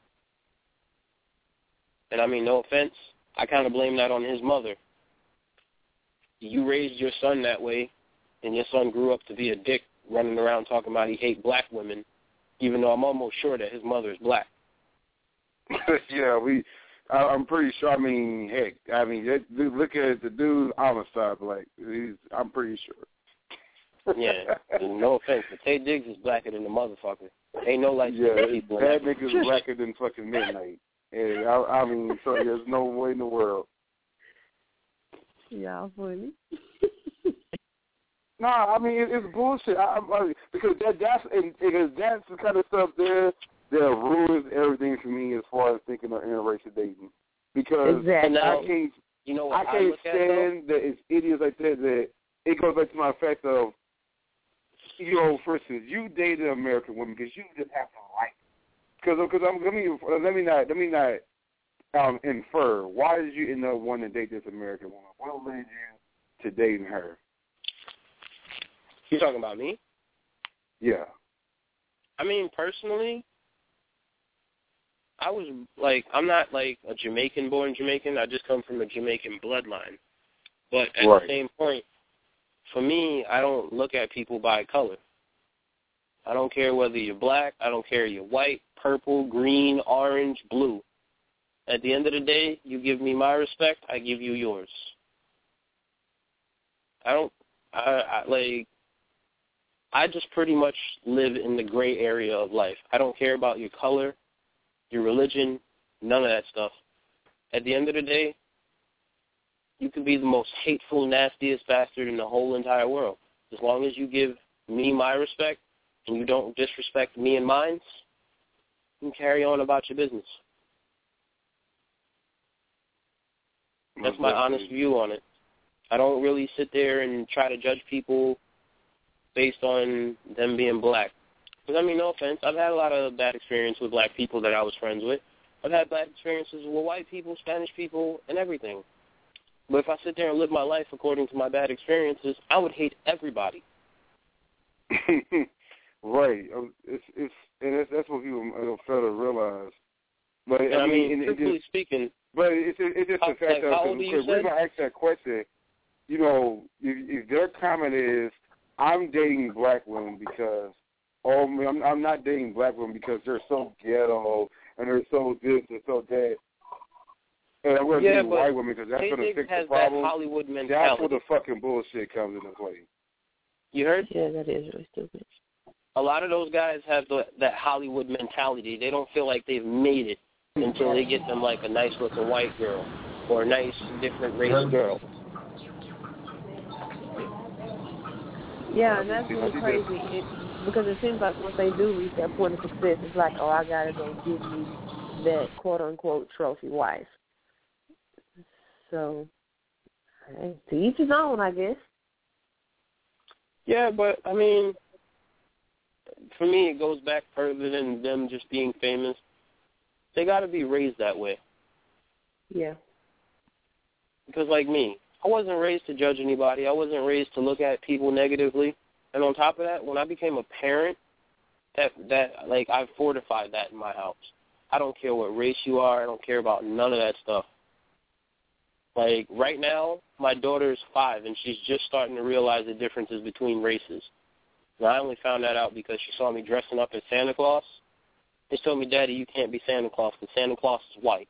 S6: And, I mean, no offense, I kind of blame that on his mother. You raised your son that way, and your son grew up to be a dick running around talking about he hate black women, even though I'm almost sure that his mother is black.
S1: yeah, we. I, I'm pretty sure. I mean, heck, I mean, that, look at the dude homicide black. He's, I'm pretty sure.
S6: Yeah, no offense, but Tay Diggs is blacker than the motherfucker. Ain't no light
S1: yeah,
S6: people.
S1: that nigga's blacker than fucking midnight. And I, I mean, so there's no way in the world.
S2: Yeah, funny.
S1: No, I mean it, it's bullshit. I, I, because that that's and, because that's the kind of stuff there that ruins everything for me as far as thinking of interracial dating. Because
S2: exactly.
S1: I can't,
S6: you know,
S1: I
S6: what I,
S1: can't
S6: look at,
S1: stand that it's idiots like that. That it goes back to my fact of, you know, for instance, you dated an American woman because you just have to like. Because because I'm let me let me not let me not um, infer why did you end up wanting to date this American woman? What led you to dating her?
S6: You talking about me?
S1: Yeah.
S6: I mean, personally, I was like, I'm not like a Jamaican-born Jamaican. I just come from a Jamaican bloodline. But at
S1: right.
S6: the same point, for me, I don't look at people by color. I don't care whether you're black. I don't care you're white, purple, green, orange, blue. At the end of the day, you give me my respect, I give you yours. I don't, I, I like, I just pretty much live in the gray area of life. I don't care about your color, your religion, none of that stuff. At the end of the day, you can be the most hateful, nastiest bastard in the whole entire world. As long as you give me my respect and you don't disrespect me and mine, you can carry on about your business. That's my honest view on it. I don't really sit there and try to judge people based on them being black. Because, I mean, no offense, I've had a lot of bad experience with black people that I was friends with. I've had bad experiences with white people, Spanish people, and everything. But if I sit there and live my life according to my bad experiences, I would hate everybody.
S1: Right. It's it's and that's, that's what people fail to realize. But
S6: and
S1: I,
S6: I
S1: mean,
S6: mean,
S1: it,
S6: truthfully
S1: it just,
S6: speaking,
S1: but it's it's just
S6: how,
S1: the fact
S6: like,
S1: that
S6: how old are you,
S1: the reason I asked that question, you know, if, if their comment is, I'm dating black women because, oh, I'm, I'm not dating black women because they're so ghetto and they're so this and so that. And I'm going to
S6: yeah,
S1: date white women because that's going to fix the problem.
S6: That Hollywood mentality.
S1: That's where the fucking bullshit comes into play.
S6: You heard?
S2: Yeah, that is really stupid.
S6: a lot of those guys have the, that Hollywood mentality. They don't feel like they've made it until they get them like a nice-looking white girl or a nice different race girl.
S2: Yeah, and that's really crazy it, because it seems like once they do reach that point of success, it's like, oh, I got to go give me that quote-unquote trophy wife. So, hey, to each his own, I guess.
S6: Yeah, but, I mean, for me, it goes back further than them just being famous. They got to be raised that way.
S2: Yeah.
S6: Because, like me, I wasn't raised to judge anybody. I wasn't raised to look at people negatively. And on top of that, when I became a parent, that, that like, I fortified that in my house. I don't care what race you are. I don't care about none of that stuff. Like, right now, my daughter's five, and she's just starting to realize the differences between races. And I only found that out because she saw me dressing up as Santa Claus. She told me, Daddy, you can't be Santa Claus because Santa Claus is white.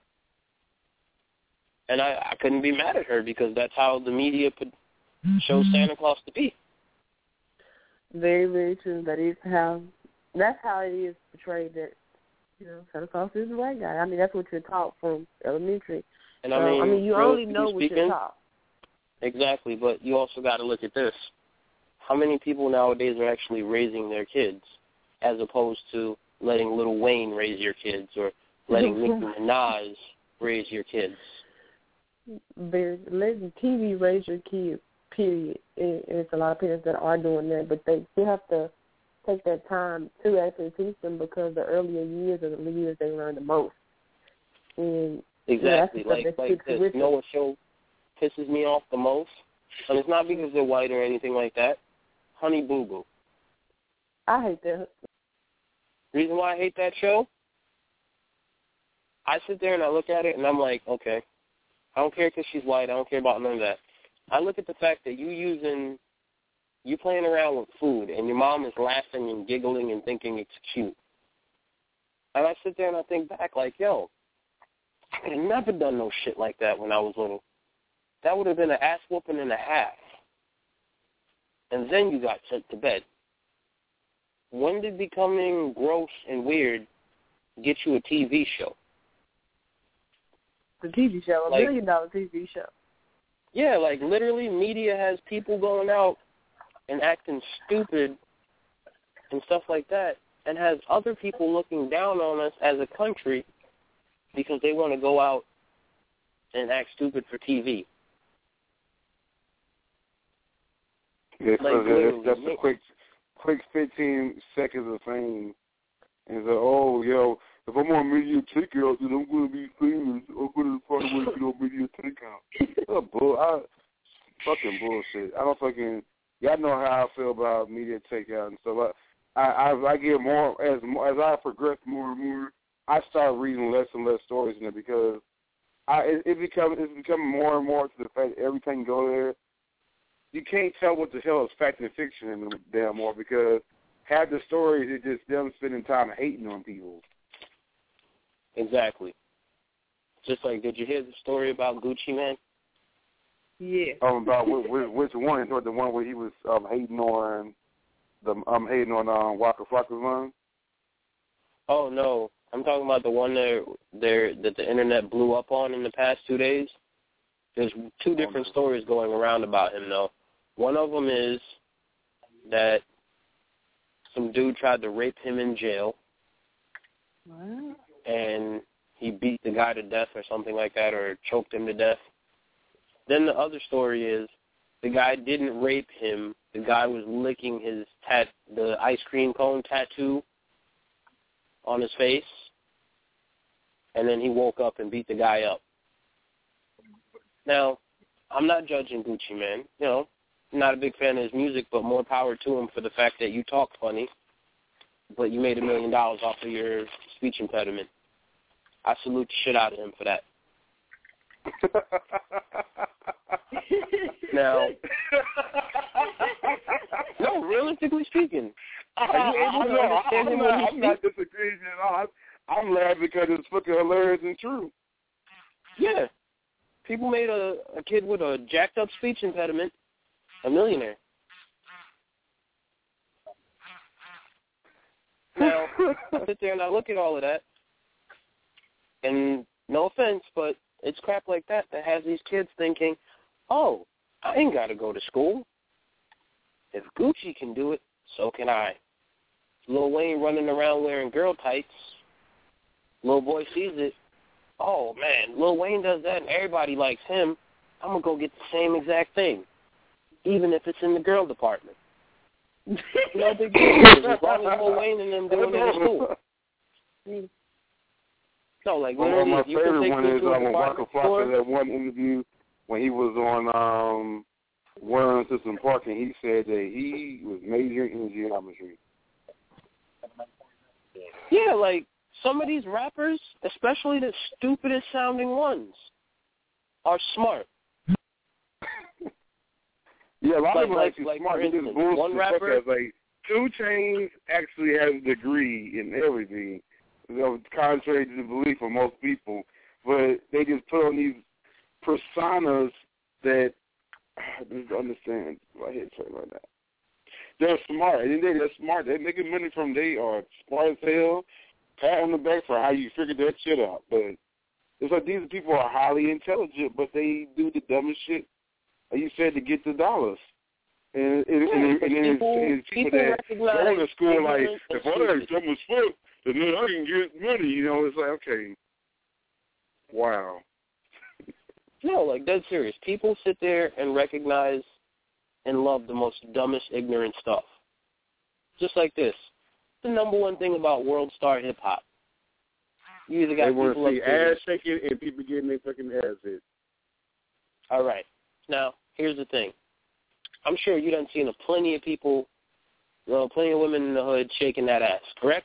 S6: And I, I couldn't be mad at her because that's how the media could show Santa Claus to be.
S2: Very, very true. That is how, that's how it is portrayed that, you know, Santa Claus is the white guy. I mean, that's what you're taught from elementary.
S6: And
S2: so,
S6: I mean,
S2: I mean you only know
S6: speaking,
S2: what you're taught.
S6: Exactly, but you also got to look at this. How many people nowadays are actually raising their kids as opposed to letting Lil Wayne raise your kids or letting Nicki Minaj raise your kids?
S2: There's letting T V raise your kids, period. And it's a lot of parents that are doing that, but they still have to take that time to actually teach them because the earlier years are the years they learn the most. And
S6: exactly,
S2: yeah,
S6: like like this. You know what show pisses me off the most? And it's not because they're white or anything like that. Honey Boo Boo.
S2: I hate that.
S6: Reason why I hate that show? I sit there and I look at it and I'm like, okay, I don't care because she's white. I don't care about none of that. I look at the fact that you using, you playing around with food and your mom is laughing and giggling and thinking it's cute. And I sit there and I think back like, yo, I could have never done no shit like that when I was little. That would have been an ass whooping and a half. And then you got sent to bed. When did becoming gross and weird get you a T V show?
S2: The T V show, a
S6: like,
S2: million dollar T V show.
S6: Yeah, like literally media has people going out and acting stupid and stuff like that and has other people looking down on us as a country because they want to go out and act stupid for T V.
S1: Yeah,
S6: like,
S1: so that's a quick, quick fifteen seconds of fame. And so, oh, yo, if I'm on media takeout, then I'm going to be famous. I'm going to find a way to get on media takeout. Oh, bull, I, fucking bullshit. I don't fucking, y'all know how I feel about media takeout and stuff. I, I, I get more, as as I progress more and more, I start reading less and less stories in it because I, it, it becomes, it's becoming more and more to the fact that every time you go there, you can't tell what the hell is fact and fiction in them damn more because half the stories is just them spending time hating on people.
S6: Exactly. Just like, did you hear the story about Gucci Mane?
S2: Yeah.
S1: Um, about which, which one? Or the one where he was um, hating on the um hating on um, Waka Flocka's line?
S6: Oh no, I'm talking about the one there there that the internet blew up on in the past two days. There's two different oh, no. stories going around about him though. One of them is that some dude tried to rape him in jail.
S2: What?
S6: And he beat the guy to death or something like that, or choked him to death. Then the other story is the guy didn't rape him. The guy was licking his tat, the ice cream cone tattoo on his face, and then he woke up and beat the guy up. Now, I'm not judging Gucci Mane. You know, I'm not a big fan of his music, but more power to him for the fact that you talk funny, but you made a million dollars off of your speech impediment. I salute the shit out of him for that. Now, no, realistically speaking, are you able to
S1: I,
S6: understand
S1: I'm
S6: him
S1: not,
S6: when he
S1: I'm not
S6: speaks?
S1: disagreeing at all. I'm laughing because it's fucking hilarious and true.
S6: Yeah. People made a, a kid with a jacked up speech impediment a millionaire. I sit there and I look at all of that, and no offense, but it's crap like that that has these kids thinking, oh, I ain't got to go to school. If Gucci can do it, so can I. Lil Wayne running around wearing girl tights. Lil boy sees it. Oh, man, Lil Wayne does that and everybody likes him. I'm going to go get the same exact thing, even if it's in the girl department. No big deal. As long as Lil Wayne and them doing it in school. No, like,
S1: well, my
S6: you
S1: favorite
S6: can
S1: one is um, Waka
S6: store.
S1: Flocka, that one interview when he was on um, Warren System Park, and he said that he was majoring in geometry.
S6: Yeah, like, some of these rappers, especially the stupidest sounding ones, are smart.
S1: Yeah, a lot
S6: like,
S1: of them are
S6: like,
S1: actually
S6: like,
S1: smart.
S6: For
S1: They
S6: instance,
S1: just bullshit
S6: one rapper,
S1: as, like, two Chainz actually has a degree in everything, you know, contrary to the belief of most people. But they just put on these personas that I just understand. I hate saying like that. They're smart. And they, they're smart. They're making money from they are smart as hell. Pat on the back for how you figured that shit out. But it's like these people are highly intelligent, but they do the dumbest shit, like you said, to get the dollars. And, and,
S6: yeah,
S1: and, and, and
S6: people,
S1: it's, it's people,
S6: people
S1: that go to school like, if I
S6: stupid.
S1: ain't dumb as fuck, then I can get money. You know, it's like, okay, wow.
S6: No, like, dead serious. People sit there and recognize and love the most dumbest, ignorant stuff. Just like this. The number one thing about World Star Hip Hop. You either got
S1: they want
S6: people
S1: to see
S6: up there.
S1: ass shaking and people getting their fucking ass hit.
S6: All right. Now, here's the thing. I'm sure you done seen a plenty of people, well, plenty of women in the hood shaking that ass, correct?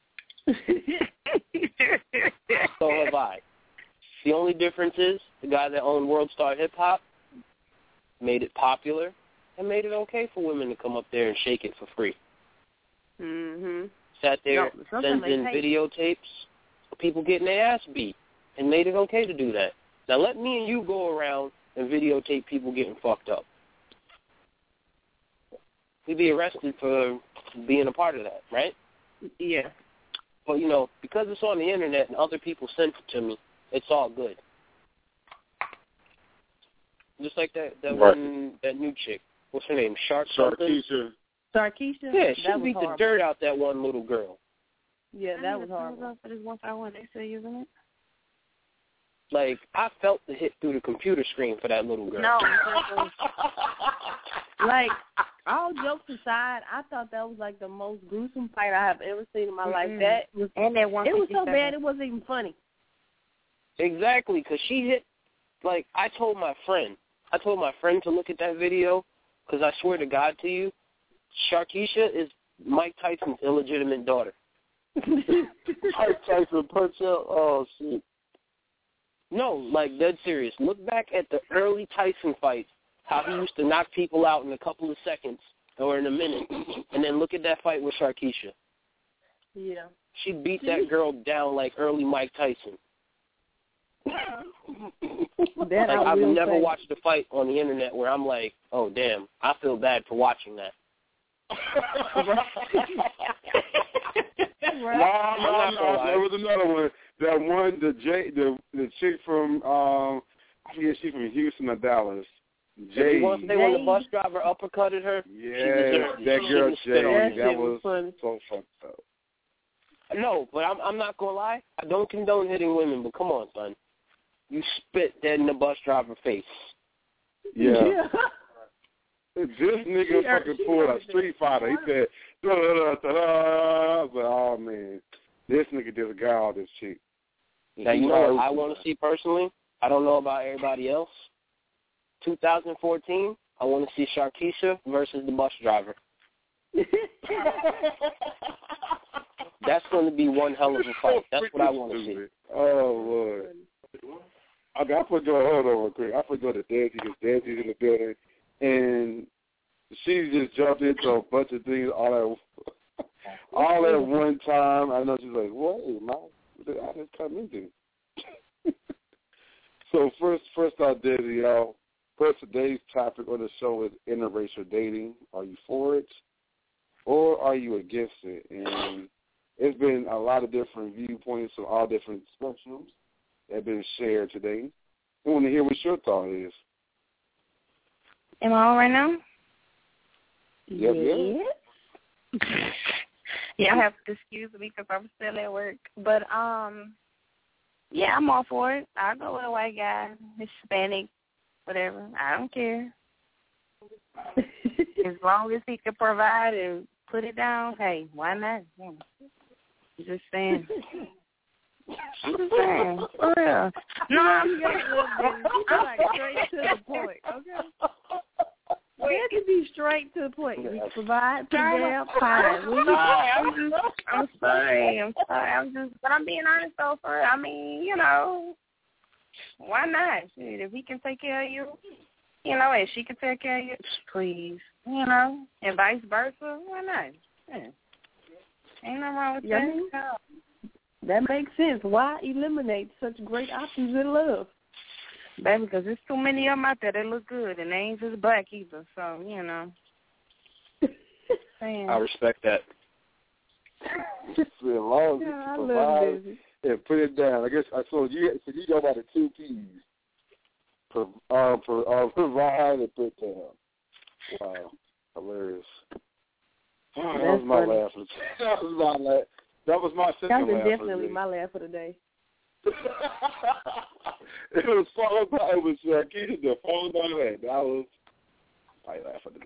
S6: So have I. The only difference is the guy that owned World Star Hip Hop made it popular and made it okay for women to come up there and shake it for free.
S2: Mhm.
S6: Sat there,
S7: no,
S6: sends in videotapes of people getting their ass beat and made it okay to do that. Now let me and you go around and videotape people getting fucked up. We'd be arrested for being a part of that, right?
S2: Yeah.
S6: But, you know, because it's on the internet and other people sent it to me, it's all good. Just like that, that
S1: right.
S6: one, that new chick. What's her name? Shark something?
S1: Sharkeisha.
S2: Sharkeisha?
S6: Yeah, she
S2: that
S6: beat
S2: was
S6: the dirt out that one little girl.
S2: Yeah, that was horrible.
S7: For this one five one, they still using it?
S6: Like, I felt the hit through the computer screen for that little girl.
S7: No.
S2: Like, all jokes aside, I thought that was like the most gruesome fight I have ever seen in my life.
S7: Mm-hmm.
S2: That was,
S7: and that one.
S2: it was so bad it wasn't even funny.
S6: Exactly, because she hit, like, I told my friend, I told my friend to look at that video, because I swear to God to you, Sharkeisha is Mike Tyson's illegitimate daughter. Mike Tyson punch out, oh, shit. No, like, dead serious. Look back at the early Tyson fights, how he used to knock people out in a couple of seconds or in a minute, and then look at that fight with Sharkeisha.
S2: Yeah.
S6: She beat that girl down like early Mike Tyson.
S2: That
S6: like,
S2: I
S6: I've
S2: will
S6: never
S2: say.
S6: watched a fight on the internet where I'm like, oh, damn, I feel bad for watching that.
S1: Right. No, no, no, there was another one. That one, the J, the the chick from, um, I forget, she from Houston or Dallas. Jay.
S6: Once they when the bus driver uppercutted her,
S1: yeah, that girl Jay, that, that was
S2: fun.
S1: so fucked up.
S6: No, but I'm I'm not gonna lie. I don't condone hitting women, but come on, son. You spit dead in the bus driver's face.
S1: Yeah.
S2: yeah.
S1: This nigga
S2: She
S1: fucking
S2: she
S1: pulled a Street Fighter. He said, da da da da. I was like, oh man, this nigga just got all this shit.
S6: Now you know what I want to see personally. I don't know about everybody else. two thousand fourteen, I want to see Sharkeisha versus the bus driver. That's going to be one hell of a fight. That's what I want to see.
S1: Oh, Lord. Okay, I put go hold on real quick. I put go to Desi because Desi's in the building, and she just jumped into a bunch of things all at all at one time. I know she's like, "What, man? What did I just come into?" So first, first out, Desi, y'all. First, today's topic on the show is interracial dating. Are you for it, or are you against it? And it's been a lot of different viewpoints from all different spectrums that have been shared today. I want to hear what your thought is.
S7: Am I on right now?
S1: Yep,
S7: yeah. Yeah, I have to excuse me because I'm still at work. But, um, yeah, I'm all for it. I'll go with a white guy, Hispanic, whatever. I don't care. As long as he can provide and put it down, hey, why not? I'm just saying. I'm just saying. For real. No, I'm I'm like straight to the point, okay? We have to be straight to the point. We provide to them, fine. We, I'm just, I'm sorry. I'm sorry. I'm just, but I'm being honest though. For I mean, you know, why not? Shit, if he can take care of you, you know, and she can take care of you, please, you know, and vice versa. Why not? Yeah. Ain't nothing wrong with
S2: yeah,
S7: that.
S2: That makes sense. Why eliminate such great options in love?
S7: Baby, because there's too many of them out there that look good, and they ain't just black either, so, you know.
S6: I respect that.
S1: As long as
S2: yeah,
S1: you provide and put it down. I guess I saw you, so you go by the two P's. Pro, uh, pro, uh, provide and put down. Wow. Hilarious. Oh, that was my
S2: funny.
S1: laugh. That was my laugh. That was my second
S2: That was
S1: laugh.
S2: definitely my laugh of the day.
S1: It was followed by, it was uh, Keisha, the followed by that. That was my laugh of the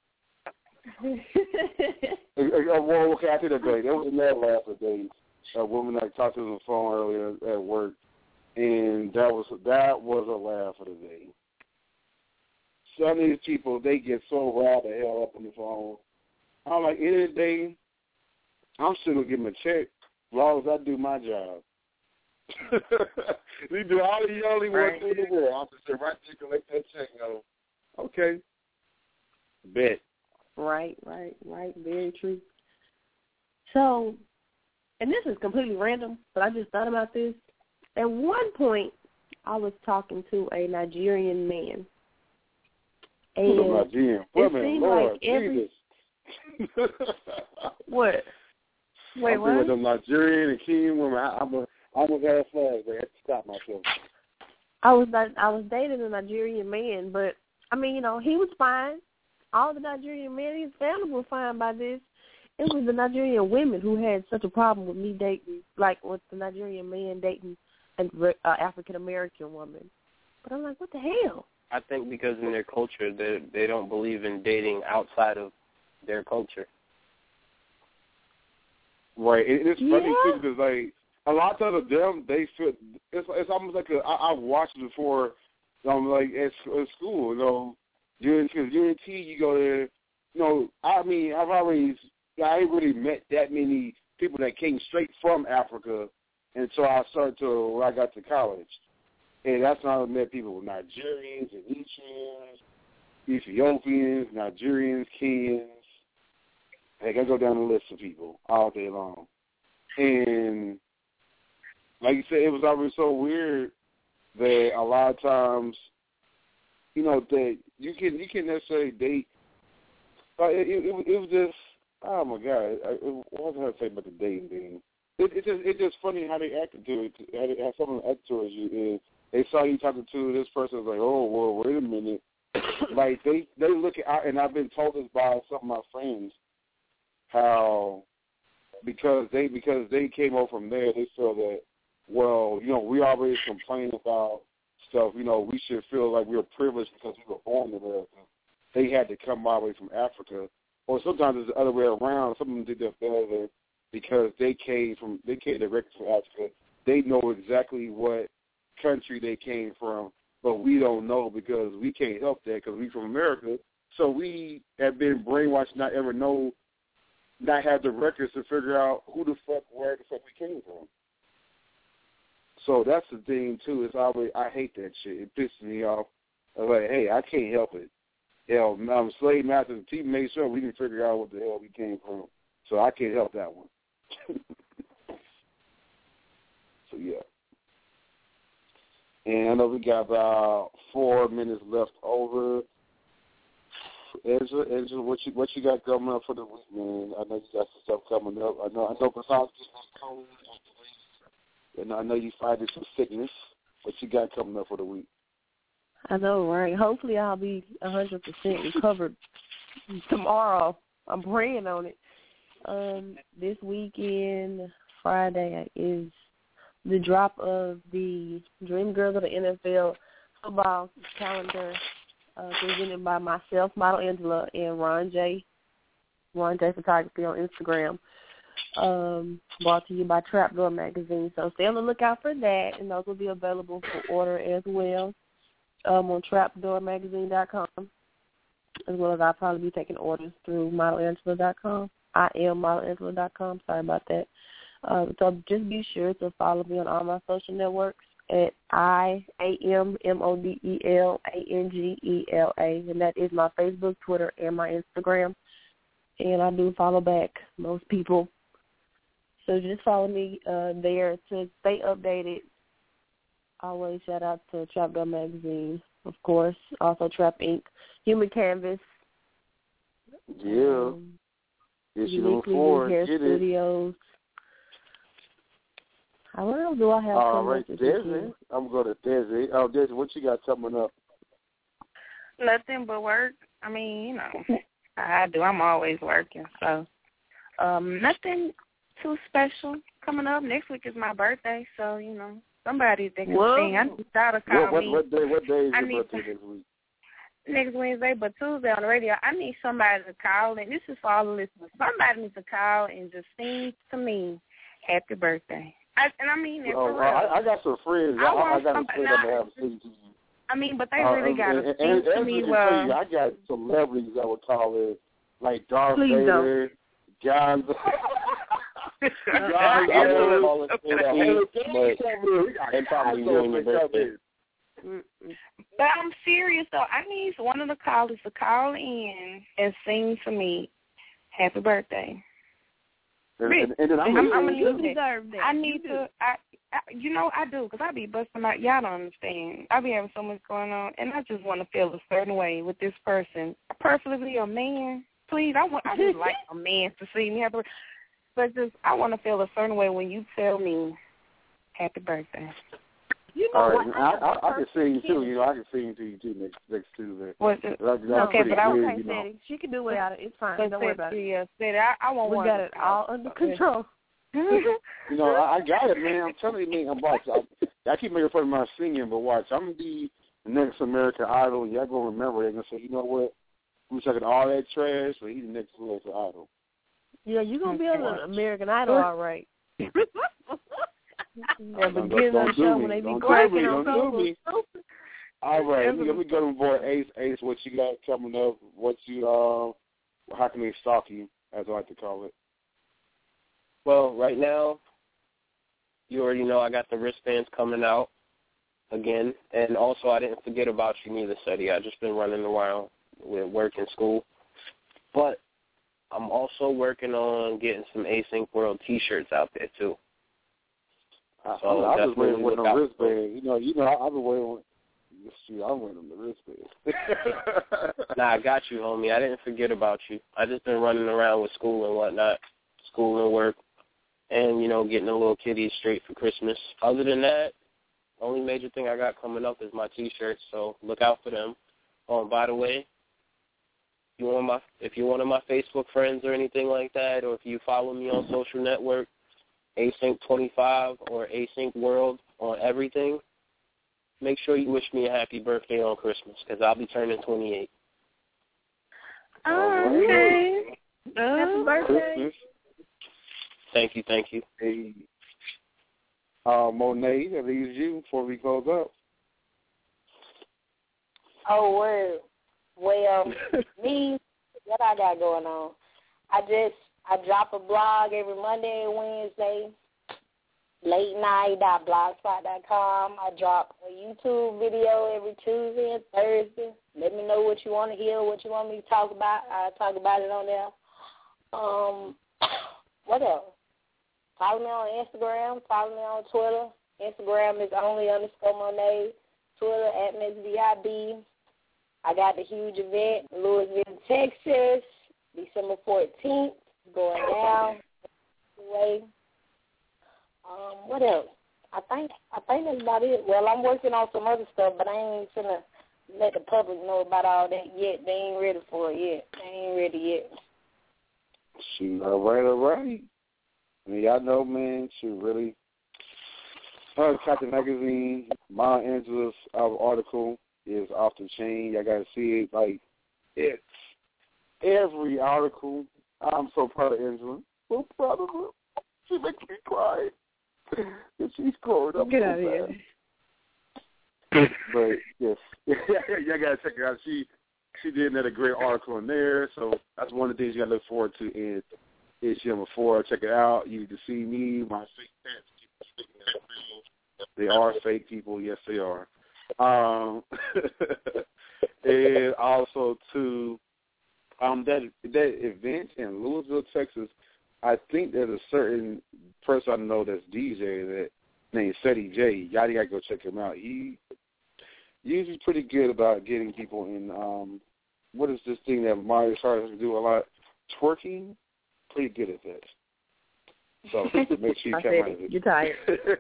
S1: day. uh, well, okay, I did a day. There was another laugh of the day. A woman I talked to on the phone earlier at work, and that was that was a laugh of the day. Some of these people, they get so riled the hell up on the phone. I'm like, end of the day, I'm still gonna give them a check as long as I do my job. We do all the yelling work in the world. I'll just sit right there, collect that check, and go, okay, bet.
S2: Right, right, right. Very true. So, and this is completely random, but I just thought about this. At one point, I was talking to a Nigerian man. And
S1: Nigerian?
S2: it seemed
S1: Lord,
S2: like every...
S1: Jesus.
S2: What? Wait,
S1: I'm
S2: what?
S1: doing them Nigerian and Kenyan women. I, I'm a, I'm a gas flag, but I have to stop myself.
S2: I was I was dating a Nigerian man, but I mean, you know, he was fine. All the Nigerian men, his family were fine by this. It was the Nigerian women who had such a problem with me dating, like with the Nigerian man dating an uh, African American woman. But I'm like, what the hell?
S6: I think because in their culture, they they don't believe in dating outside of their culture.
S1: Right. It, it's
S2: yeah.
S1: funny too because like a lot of them, they feel it's it's almost like a, I, I've watched it before. Um, like at, at school, you know, U N T, U N T, you go there. You know, I mean, I've always I ain't really met that many people that came straight from Africa until I started to when I got to college. And that's when I met people with Nigerians, Eritreans, Ethiopians, Nigerians, Kenyans. Heck, I go down the list of people all day long. And like you said, it was always so weird that a lot of times, you know, that you can you can necessarily date. Like it, it, it was just, oh my God, it, it, what was I going to say about the dating thing? It, it just it's just funny how they acted to it. How, how someone acted towards you is they saw you talking to this person, was like, oh well, wait a minute. Like they they look at, and I've been told this by some of my friends, how because they because they came over from there, they feel that, well, you know, we always complain about stuff. You know, we should feel like we're privileged because we were born in America. They had to come all the way from Africa, or sometimes it's the other way around. Some of them did that better because they came from they came directly from Africa. They know exactly what country they came from, but we don't know because we can't help that because we from America. So we have been brainwashed, not ever know, not have the records to figure out who the fuck, where the fuck we came from. So that's the thing too. Is always I hate that shit. It pisses me off. I'm like, hey, I can't help it. Hell, I'm slave master. The team made sure we didn't figure out what the hell we came from. So I can't help that one. So yeah. And I know we got about four minutes left over. Angela, Angela, what you what you got coming up for the week, man? I know you got some stuff coming up. I know I know besides getting cold, and I know you fighting some sickness. What you got coming up for the week?
S2: I know, right? Hopefully I'll be one hundred percent recovered tomorrow. I'm praying on it. Um, this weekend, Friday, is the drop of the Dream Girls of the N F L football calendar uh, presented by myself, Model Angela, and Ron J. Ron J Photography on Instagram. Um, brought to you by Trapdoor Magazine. So stay on the lookout for that, and those will be available for order as well um, on trapdoor magazine dot com, as well as I'll probably be taking orders through model angela dot com. I am model angela dot com. Sorry about that. Um, so just be sure to follow me on all my social networks at I A M M O D E L A N G E L A, and that is my Facebook, Twitter, and my Instagram. And I do follow back most people. So just follow me uh, there to stay updated. Always shout out to Trapdoor Magazine, of course. Also Trap Incorporated, Human Canvas.
S1: Yeah.
S2: Um,
S1: Yes, you know, forward.
S2: Hair
S1: Get
S2: Studios.
S1: it.
S2: How else do I have
S1: All
S2: coming
S1: right,
S2: up this
S1: Desi.
S2: weekend?
S1: I'm going to Desi. Oh, Desi, what you got coming up?
S7: Nothing but work. I mean, you know, I do. I'm always working. So um, nothing too special coming up. Next week is my birthday, so, you know, somebody that can
S2: Whoa.
S7: sing. I need y'all to call
S1: What, what,
S7: me.
S1: what day, what day is
S7: I
S1: your
S7: need
S1: birthday
S7: to-
S1: this week?
S7: Next Wednesday, but Tuesday on the radio, I need somebody to call, and this is for all the listeners. Somebody needs to call and just sing to me happy birthday. I, and I mean that
S1: Oh,
S7: for real.
S1: I, I got some friends.
S7: I
S1: I, I
S7: want
S1: got a
S7: somebody-
S1: friend that
S7: no.
S1: have sing to you.
S7: I mean, but they
S1: Uh,
S7: really got to
S1: and,
S7: sing
S1: and,
S7: to
S1: and
S7: me
S1: can
S7: well.
S1: tell you, I got celebrities that would call it, like Darth
S2: Please
S1: Vader, John.
S6: I will call it but and probably ruin your birthday.
S7: But I'm serious, though. I need one of the callers to call in and sing to me happy birthday.
S1: And, and, and then I'm,
S7: I'm,
S1: gonna
S7: I'm
S1: sing
S7: gonna
S1: too.
S7: need that. I need to. I, I, you know, I do, because I be busting out. Y'all don't understand. I be having so much going on, and I just want to feel a certain way with this person. Preferably a man. Please, I want. I just like a man to see me happy. But just, I want to feel a certain way when you tell me happy birthday.
S2: You know
S1: All right,
S2: what?
S1: I, I, I can sing too. You know, I can sing to you too next next Tuesday.
S7: What's it?
S1: That, that's
S7: Okay,
S1: pretty
S7: but I
S1: good,
S2: Okay,
S1: you know.
S2: Sadie, she can do without it. It's fine.
S7: But
S2: Don't worry about it.
S7: yeah, Sadie, I, I want
S2: We
S7: one.
S2: got it all under control.
S1: You know, I, I got it, man. I'm telling you, man. I'm watch. I, I keep making fun of my singing, but watch. I'm gonna be the next American Idol, and y'all gonna remember. They're gonna say, you know what? We was talking all that trash, but he's the next American Idol.
S2: Yeah, you're going to be on an American Idol, all right. Yeah, but
S1: Don't-
S2: kids on
S1: don't
S2: the
S1: do
S2: show
S1: me.
S2: when they be
S1: Don't do
S2: cracking
S1: me.
S2: on
S1: Don't do me.
S2: those.
S1: All right, let me, let me go to boy Ace. Ace, what you got coming up? What you uh, how can they stalk you, as I like to call it?
S6: Well, right now, you already know I got the wristbands coming out again, and also I didn't forget about you neither, Seti. I just been running around with work and school, but I'm also working on getting some Async World T-shirts out there too.
S1: I,
S6: So
S1: I, I was waiting with
S6: look
S1: the
S6: out.
S1: wristband. You know, you know, I, I've been waiting. With, shoot, I'm waiting on the wristband.
S6: Nah, I got you, homie. I didn't forget about you. I just been running around with school and whatnot, school and work, and, you know, getting the little kiddies straight for Christmas. Other than that, the only major thing I got coming up is my T-shirts, so look out for them. Oh, and by the way, if you're, one of my, if you're one of my Facebook friends or anything like that, or if you follow me on social network, Async twenty-five or Async World on everything, make sure you wish me a happy birthday on Christmas, because I'll be turning twenty-eight.
S7: Oh, okay.
S2: Happy birthday.
S1: Christmas.
S6: Thank you, thank you.
S1: Hey, uh, Monet, that leaves you before we close up.
S5: Oh, word. Well, me, what I got going on? I just, I drop a blog every Monday and Wednesday, late night dot blogspot dot com. I drop a YouTube video every Tuesday and Thursday. Let me know what you want to hear, what you want me to talk about. I'll talk about it on there. Um, what else? Follow me on Instagram. Follow me on Twitter. Instagram is only underscore Monet. Twitter at Miss V I B. I got the huge event, Louisville, Texas, December fourteenth, going down. Way. Um, what else? I think I think that's about it. Well, I'm working on some other stuff, but I ain't gonna let the public know about all that yet. They ain't ready for it yet. They ain't ready yet.
S1: Shoot, all right, all right. I mean, y'all know, man, shoot, really. Uh, Captain Magazine, Maya Angelou's uh, article is off the chain. Y'all got to see it. Like, it's every article. I'm so proud of Angela. So proud of her. She makes me cry. And she's growing up.
S2: Get
S1: so
S2: out of here.
S1: But, yes, y'all got to check her out. She she did another great article in there. So that's one of the things you got to look forward to in issue number four. Check it out. You need to see me, my fake pants. They are fake people. Yes, they are. Um, and also, too, um, that that event in Louisville, Texas, I think there's a certain person I know that's D J that named Seti J. Y'all got to go check him out. He usually pretty good about getting people in, um, what is this thing that Mario started to do a lot? Twerking? Pretty good at that. So make sure you
S2: I
S1: come
S2: said
S1: out
S2: it.
S1: of it.
S2: You're tired.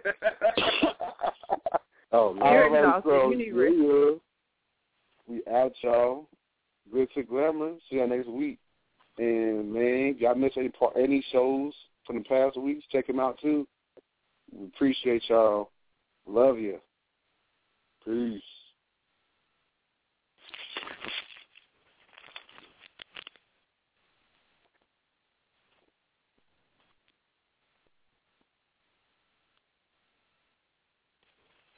S1: Oh,
S2: You're
S1: all right,
S2: exhausted.
S1: so,
S2: You need rest.
S1: yeah, we out, y'all. Good to Glamour. See y'all next week. And, man, y'all miss any, part, any shows from the past weeks, check them out, too. We appreciate y'all. Love you. Peace.